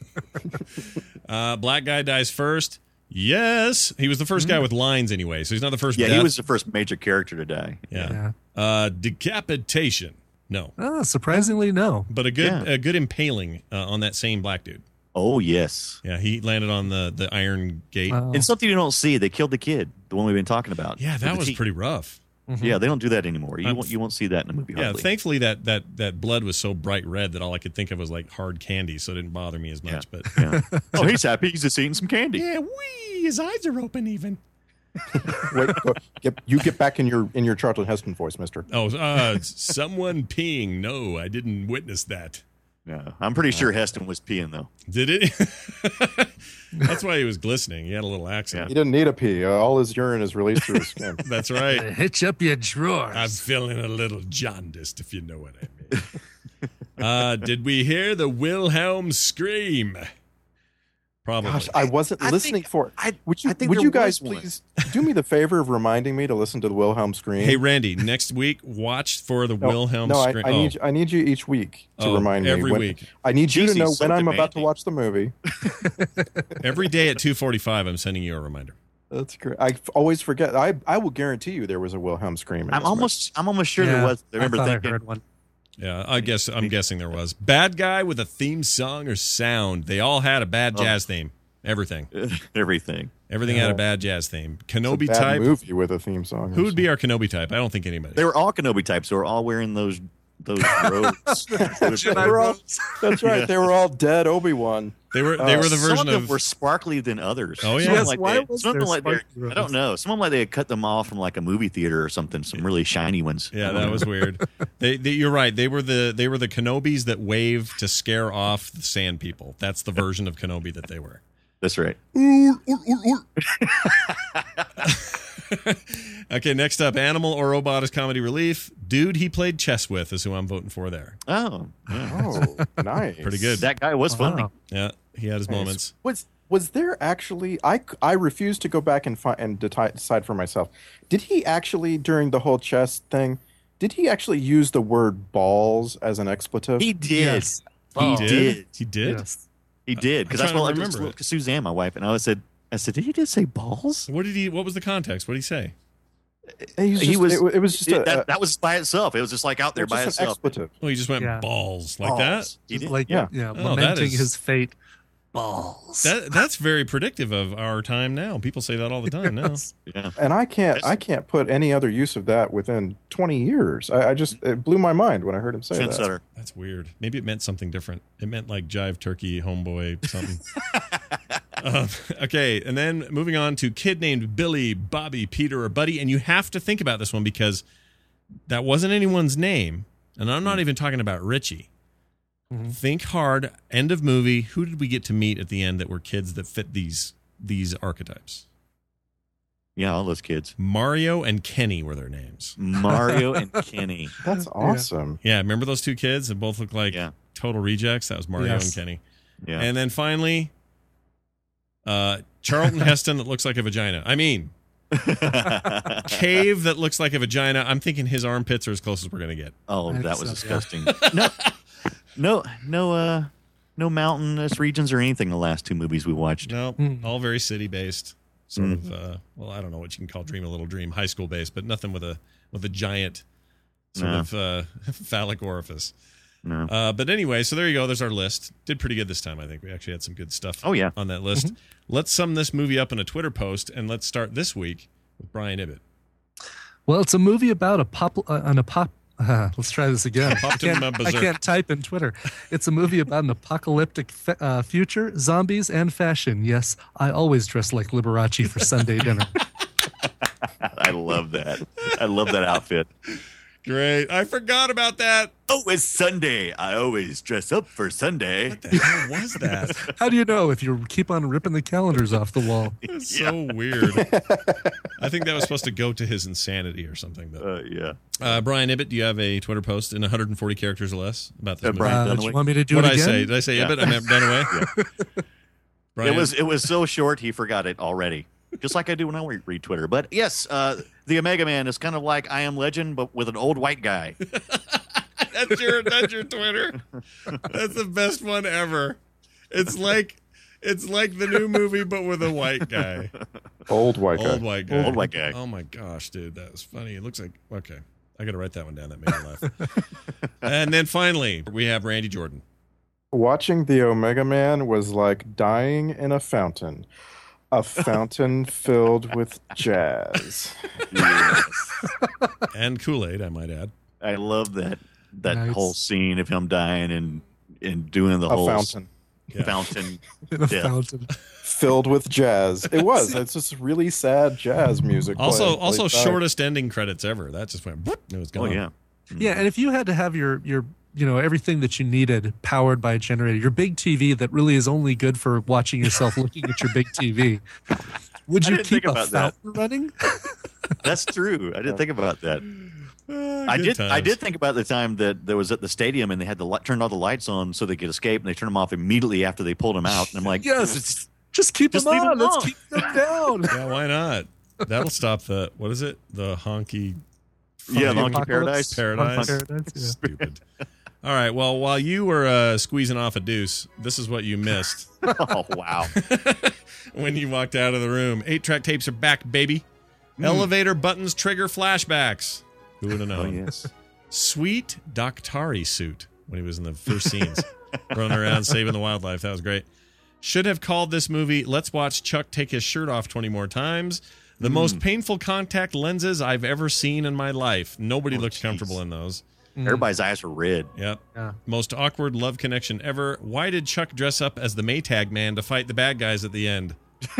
uh, black guy dies first. Yes, he was the first guy with lines anyway, so he's not the first. Yeah, death. he was the first major character to die. Yeah. Uh, decapitation. No, Oh, surprisingly, no. but a good Yeah. a good impaling uh, on that same black dude. Oh, yes. Yeah, he landed on the the iron gate. Wow. And something you don't see, they killed the kid, the one we've been talking about. yeah, with that the was teeth. pretty rough. Yeah, they don't do that anymore. You I'm- won't you won't see that in a movie. Yeah, hardly. thankfully that that that blood was so bright red that all I could think of was like hard candy, so it didn't bother me as much. Yeah. But Yeah. Oh, he's happy. He's just eating some candy. yeah, wee, his eyes are open even. Wait, go, get, you get back in your in your Charlton Heston voice, Mister. Oh, uh, someone peeing. No, I didn't witness that. No, I'm pretty sure Heston was peeing though. Did it? That's why he was glistening. He had a little accent. He didn't need a pee. Uh, all his urine is released through his skin. That's right. Hitch up your drawers. I'm feeling a little jaundiced, if you know what I mean. uh, did we hear the Wilhelm scream? Probably. Gosh, I wasn't I listening think- for it. I- would you, I think would there you guys was one. please do me the favor of reminding me to listen to the Wilhelm scream? Hey, Randy, next week, watch for the no, Wilhelm no, I, scream. I need I need you each week to Oh, remind me. every when- week. I need you to Jeez, know he's so when I'm about to demanding. watch the movie. Every day at two forty-five, I'm sending you a reminder. That's great. I f- always forget. I I will guarantee you there was a Wilhelm scream. In I'm this almost I'm almost sure Yeah, there was. I remember thought thinking I heard one. Yeah, I guess I'm guessing there was. Bad guy with a theme song or sound. They all had a bad Oh. jazz theme. Everything. everything. Everything had a bad jazz theme. movie. Kenobi It's a bad type. movie with a theme song. Who would be our Kenobi type? I don't think anybody. They were all Kenobi types. They were all wearing those those robes. They were all- That's right. Yeah. They were all dead Obi-Wan. They were they Uh, were the Some version of them of were sparkly than others. Oh, yeah? Some of them Yes, like why they, was some of there them like they, sparkly I don't know. Some of them like they had cut them off from like a movie theater or something. Some really shiny ones. Yeah, that was weird. They, they you're right. They were the they were the Kenobis that wave to scare off the sand people. That's the version of Kenobi that they were. That's right. Okay, next up, animal or robot as comedy relief. Dude he played chess with is who I'm voting for there. Oh, yeah. Oh, nice. Pretty good. That guy was funny. Wow. Yeah, he had his Nice. moments. Was was there actually? I I refuse to go back and find and deti- decide for myself. Did he actually during the whole chess thing? Did he actually use the word balls as an expletive? He did. Yes. He Oh. did. He did. Yes. He did. Because I'm that's trying what to I just remember looked at Suzanne, my wife, and I said, I said, did he just say balls? What did he? What was the context? What did he say? He was. He Just, was- It, it was just It- a, that, a- that was by itself. It was just like out there just by an itself. expletive. Oh, he just went Yeah. balls like Balls. He Just did. like Yeah. yeah, Oh, that lamenting is- his fate. Balls. that. That that's very predictive of our time now. People say that all the time now. Yes. Yeah. And I can't. Yes. I can't put any other use of that within twenty years. I, I just it blew my mind when I heard him say that. Trendsetter. That's weird. Maybe it meant something different. It meant like jive turkey, homeboy, something. uh, okay, and then moving on to kid named Billy, Bobby, Peter, or Buddy. And you have to think about this one because that wasn't anyone's name. And I'm not even talking about Richie. Mhm. Think hard. End of movie. Who did we get to meet at the end that were kids that fit these these archetypes? Yeah, all those kids. Mario and Kenny were their names. Mario and Kenny. That's awesome. Yeah, remember those two kids that both looked like Yeah. total rejects? That was Mario Yes. and Kenny. Yeah. And then finally, uh, Charlton Heston that looks like a vagina. I mean, Cave that looks like a vagina. I'm thinking his armpits are as close as we're going to get. Oh, I that think was so, yeah. disgusting. no, no, no, uh, no mountainous regions or anything. The last two movies we watched. No, Hmm. all very city based. sort Mm. of. Uh, well, I don't know what you can call Dream a Little Dream, high school based, but nothing with a with a giant sort No. of uh, phallic orifice. No. Uh, but anyway, so there you go. There's our list. Did pretty good this time, I think. We actually had some good stuff. Oh, yeah. on that list. Mm-hmm. Let's sum this movie up in a Twitter post, and let's start this week with Brian Ibbett. Well, it's a movie about a pop, uh, an a pop. Uh, let's try this again. I Popped in my can't, I berserk. can't type in Twitter. It's a movie about an apocalyptic fe- uh, future, zombies, and fashion. Yes, I always dress like Liberace for Sunday dinner. I love that. I love that outfit. Great. I forgot about that. Oh, it's Sunday. I always dress up for Sunday. What the hell was that? How do you know if you keep on ripping the calendars off the wall? It's so weird. I think that was supposed to go to his insanity or something. But Uh, yeah. uh, Brian Ibbett, do you have a Twitter post in one hundred forty characters or less about this Uh, movie? Brian Uh, do Dunaway. you want me to do What it did I again? say? Did I say Yeah. Ibbett? I meant Dunaway. Brian, It was it was so short he forgot it already. Just like I do when I read Twitter. But yes, uh, the Omega Man is kind of like I Am Legend, but with an old white guy. that's your that's your Twitter. That's the best one ever. It's like it's like the new movie, but with a white guy. Old white guy. Old white guy. Old white guy. Oh my gosh, dude, that was funny. It looks like okay. I got to write that one down. That made me laugh. And then finally, we have Randy Jordan. Watching the Omega Man was like dying in a fountain. A fountain filled with jazz. And Kool-Aid, I might add. I love that that Nice. whole scene of him dying and and doing the A whole fountain. Yeah. fountain. In a Yeah. fountain. Filled with jazz. It was. It's just really sad jazz music. Also, playing- also played back. shortest ending credits ever. That just went. Boop, and it was Oh gone. yeah. Yeah, and if you had to have your your you know everything that you needed powered by a generator, your big T V that really is only good for watching yourself looking at your big T V, would I you didn't keep think a about that. fountain running? That's true. I didn't think about that. Ah, I good did. I times. did think about the time that there was at the stadium and they had the li- turned all the lights on so they could escape, and they turned them off immediately after they pulled them out. And I'm like, Yes, it's, just keep Just them leave on. 'em Let's on. keep them down. Yeah, why not? That'll stop the what is it? The honky. yeah, funky Monkey Apocalypse? Paradise. Paradise. Paradise, yeah. Stupid. All right. Well, while you were uh, squeezing off a deuce, this is what you missed Oh wow. when you walked out of the room. Eight track tapes are back, baby. Elevator buttons trigger flashbacks. Who would have Oh known? yes. Sweet Doctari suit when he was in the first scenes, running around saving the wildlife. That was great. Should have called this movie Let's Watch Chuck Take His Shirt Off twenty more times. The most painful contact lenses I've ever seen in my life. Nobody Oh, looked jeez. comfortable in those. Everybody's eyes were red. Yep. Yeah. Most awkward love connection ever. Why did Chuck dress up as the Maytag man to fight the bad guys at the end?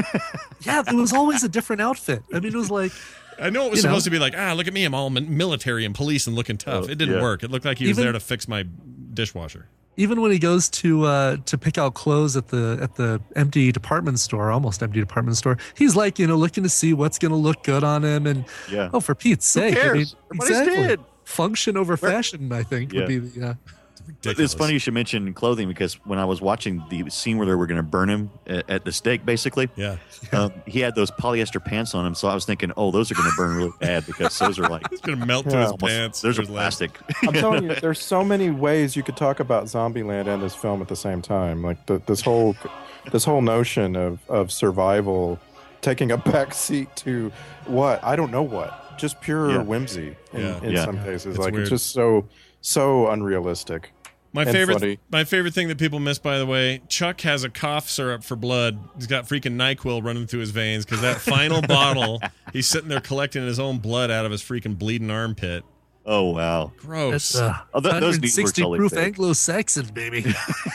Yeah, it was always a different outfit. I mean, it was like I know it was You supposed know. to be like, ah, look at me, I'm all mi- military and police and looking tough. Oh, It didn't yeah. work. It looked like he was Even- there to fix my dishwasher. even when he goes to uh, to pick out clothes at the at the empty department store, almost empty department store, he's like, you know, looking to see what's going to look good on him, and Yeah. oh, for Pete's sake, I cares? mean, Everybody's exactly. dead. Function over fashion, I think, Yeah. would be the. Uh, Ridiculous. It's funny you should mention clothing because when I was watching the scene where they were going to burn him at, at the stake, basically, Yeah. um, he had those polyester pants on him. So I was thinking, oh, those are going to burn really bad because those are like It's going to melt to Yeah. his almost, pants. those to are his legs. plastic. I'm telling you, there's so many ways you could talk about Zombieland and this film at the same time. Like the, this whole, this whole notion of of survival, taking a back seat to what I don't know what, just pure Yeah. whimsy in, Yeah. in Yeah. some cases. It's like weird. it's just so so unrealistic. My and favorite, funny. my favorite thing that people miss, by the way, Chuck has a cough syrup for blood. He's got freaking NyQuil running through his veins because that final bottle, he's sitting there collecting his own blood out of his freaking bleeding armpit. Oh wow. Gross. that's uh, Oh, th- those needs were one sixty totally proof fake. Anglo-Saxon, baby.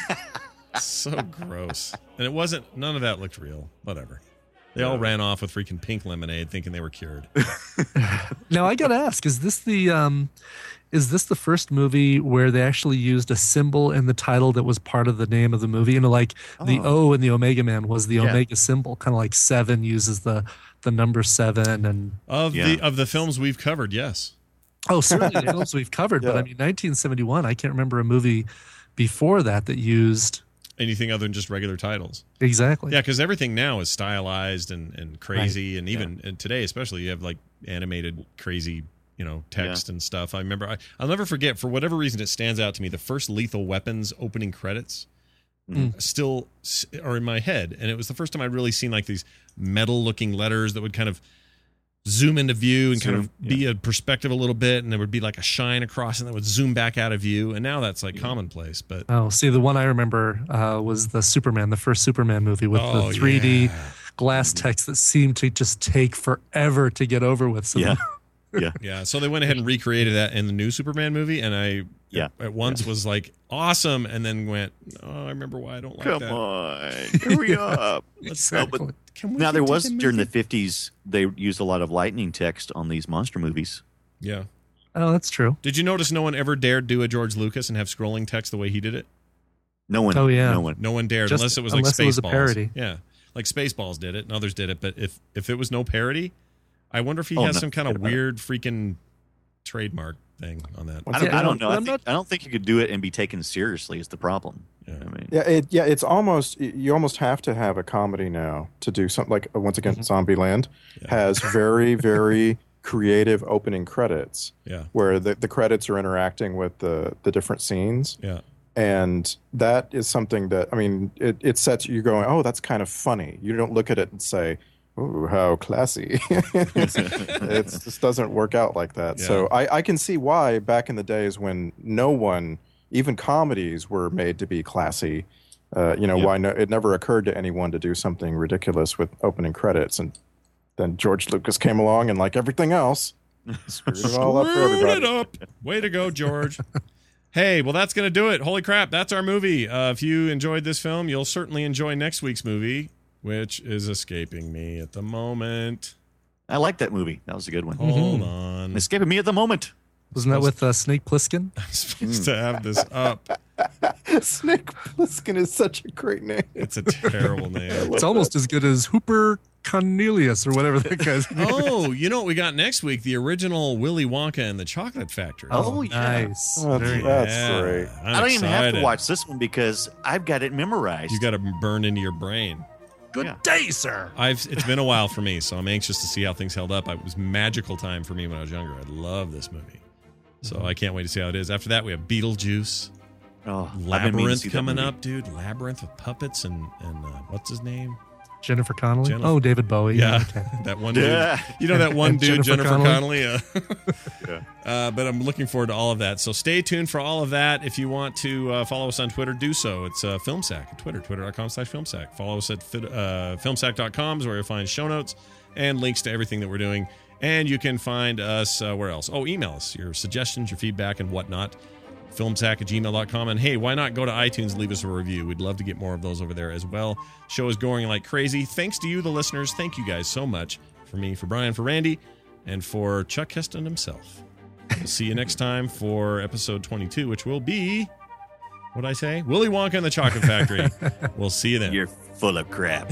So gross. And it wasn't, none of that looked real. Whatever. They all ran off with freaking pink lemonade thinking they were cured. Now I gotta ask: Is this the um, is this the first movie where they actually used a symbol in the title that was part of the name of the movie? You know, like the O in the Omega Man was the Yeah. Omega symbol, kind of like seven uses the the number seven, and Of Yeah. the of the films we've covered, yes. oh, certainly the films we've covered. But Yeah. I mean, nineteen seventy-one. I can't remember a movie before that that used Anything other than just regular titles. exactly. Yeah, because everything now is stylized and, and crazy, and even and today, especially, you have like animated crazy, you know, text and stuff. I remember, I, I'll never forget, for whatever reason, it stands out to me. The first Lethal Weapons opening credits mm. still s- are in my head. And it was the first time I'd really seen like these metal-looking letters that would kind of zoom into view and Zoom, kind of yeah. be a perspective a little bit, and there would be like a shine across, and that would zoom back out of view. And now that's like yeah. commonplace. But oh, see, the one I remember uh, was the Superman, the first Superman movie with oh, the three D yeah. glass text that seemed to just take forever to get over with. So yeah, yeah, yeah. So they went ahead and recreated that in the new Superman movie, and I yeah at once yeah. was like awesome, and then went, oh, I remember why I don't like Come that. Come on, hurry up. Exactly. No, but, now there was during the fifties they used a lot of lightning text on these monster movies. Yeah. Oh, that's true. Did you notice no one ever dared do a George Lucas and have scrolling text the way he did it? No one. Oh yeah. No one. No one dared Just, unless it was like unless Spaceballs. it was a parody. Yeah. Like Spaceballs did it and others did it, but if if it was no parody, I wonder if he oh, has no, some kind of weird freaking trademark thing on that. I don't, yeah, I don't know. I, I'm think, not, I don't think you could do it and be taken seriously is the problem. Yeah. I mean, Yeah, it, yeah, it's almost you almost have to have a comedy now to do something like once again, Mm-hmm. Zombieland Yeah. has very very creative opening credits. Yeah. Where the, the credits are interacting with the the different scenes. Yeah. And that is something that I mean, it, it sets you going, oh, that's kind of funny. You don't look at it and say, ooh, how classy. it's, it just doesn't work out like that. Yeah. So I, I can see why back in the days when no one, even comedies, were made to be classy. Uh, you know, Yep. why no, it never occurred to anyone to do something ridiculous with opening credits. And then George Lucas came along and, like everything else, screwed it all up for Screwed everybody. it up. Way to go, George. Hey, well, that's going to do it. Holy crap, that's our movie. Uh, if you enjoyed this film, you'll certainly enjoy next week's movie, which is escaping me at the moment. I like that movie. That was a good one. Hold on. Escaping me at the moment. wasn't that with uh, Snake Plissken? I'm supposed to have this up. Snake Plissken is such a great name. It's a terrible name. It's almost as good as Hooper Cornelius or whatever that guy's name. Oh, you know what we got next week? The original Willy Wonka and the Chocolate Factory. Oh, yeah. Nice. Oh, Very that's Yeah. great. I'm I don't even have to excited. watch this one because I've got it memorized. You got to burn into your brain. Good Yeah. day, sir. I've it's been a while for me, so I'm anxious to see how things held up. It was magical time for me when I was younger. I love this movie, so I can't wait to see how it is. After that, we have Beetlejuice, oh, I've been meaning to Labyrinth see that coming movie. up, dude. Labyrinth with puppets and and uh, what's his name? Jennifer Connelly. Jennifer- Oh, David Bowie. Yeah, Okay. that one Yeah. dude. You know that one And dude, Jennifer, Jennifer Connelly. Uh, Yeah. uh, but I'm looking forward to all of that. So stay tuned for all of that. If you want to uh, follow us on Twitter, do so. It's uh, FilmSack at Twitter, twitter.com slash FilmSack. Follow us at fit, uh, filmsack dot com is where you'll find show notes and links to everything that we're doing. And you can find us, uh, where else? Oh, email us your suggestions, your feedback, and whatnot. filmsack at gmail dot com. And hey, why not go to iTunes and leave us a review? We'd love to get more of those over there as well. Show is going like crazy. Thanks to you, the listeners. Thank you guys so much. For me, for Brian, for Randy, and for Chuck Heston himself. We'll see you next time for episode twenty-two, which will be, what'd I say? Willy Wonka and the Chocolate Factory. We'll see you then. You're full of crap.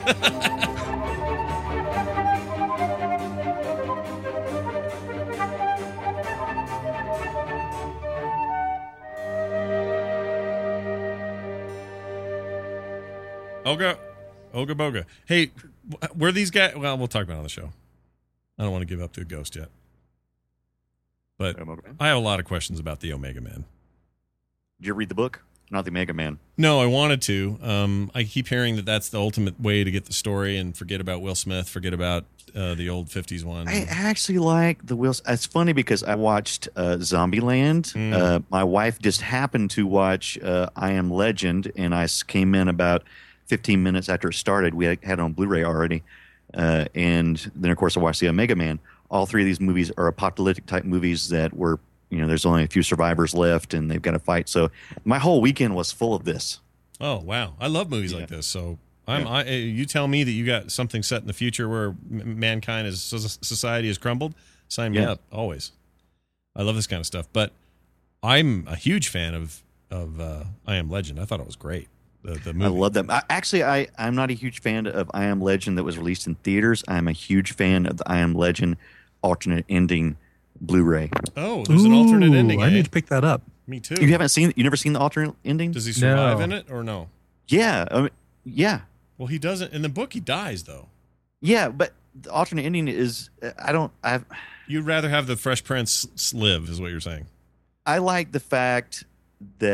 Oga, Oga Boga. Hey, were these guys? Well, we'll talk about it on the show. I don't want to give up to a ghost yet. But I have a lot of questions about the Omega Man. Did you read the book? Not the Mega Man. No, I wanted to. Um, I keep hearing that that's the ultimate way to get the story and forget about Will Smith, forget about uh, the old fifties one. I actually like the Will. It's funny because I watched uh, Zombieland. Mm. Uh, my wife just happened to watch uh, I Am Legend, and I s- came in about fifteen minutes after it started. We had had it on Blu-ray already. Uh, and then, of course, I watched the Omega Man. All three of these movies are apocalyptic type movies that were, you know, there's only a few survivors left and they've got to fight. So my whole weekend was full of this. Oh, wow. I love movies like this. So I'm, Yeah. I, you tell me that you got something set in the future where m- mankind as society has crumbled. Sign me Yeah. up. Always. I love this kind of stuff. But I'm a huge fan of, of uh, I Am Legend. I thought it was great. The, the movie. I love that. I, actually, I, I'm not a huge fan of I Am Legend that was released in theaters. I'm a huge fan of the I Am Legend alternate ending Blu-ray. Oh, there's an alternate Ooh, ending. I eh? need to pick that up. Me too. You haven't seen? You never seen the alternate ending? Does he survive No. in it or no? Yeah, I mean, yeah, Well, he doesn't. In the book, he dies, though. yeah. But the alternate ending is I don't. I You'd rather have the Fresh Prince live, is what you're saying. I like the fact that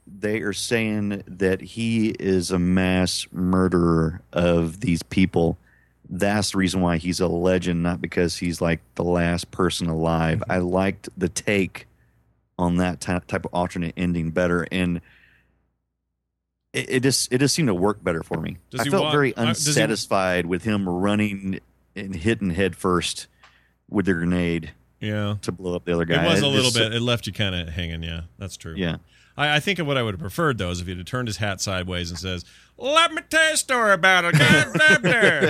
they are saying that he is a mass murderer of these people. That's the reason why he's a legend, not because he's like the last person alive. Mm-hmm. I liked the take on that ty- type of alternate ending better, and it, it just it just seemed to work better for me. Does I he felt walk, very uh, unsatisfied he, with him running and hitting head first with the grenade. Yeah, to blow up the other guy. It was a it, little bit. It left you kind of hanging. Yeah, that's true. Yeah. I, I think what I would have preferred, though, is if he'd have turned his hat sideways and says, "Let me tell you a story about a guy up there."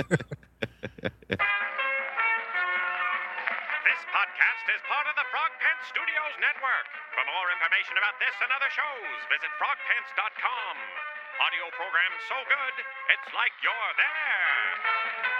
This podcast is part of the Frog Pants Studios Network. For more information about this and other shows, visit frog pants dot com. Audio program so good, it's like you're there.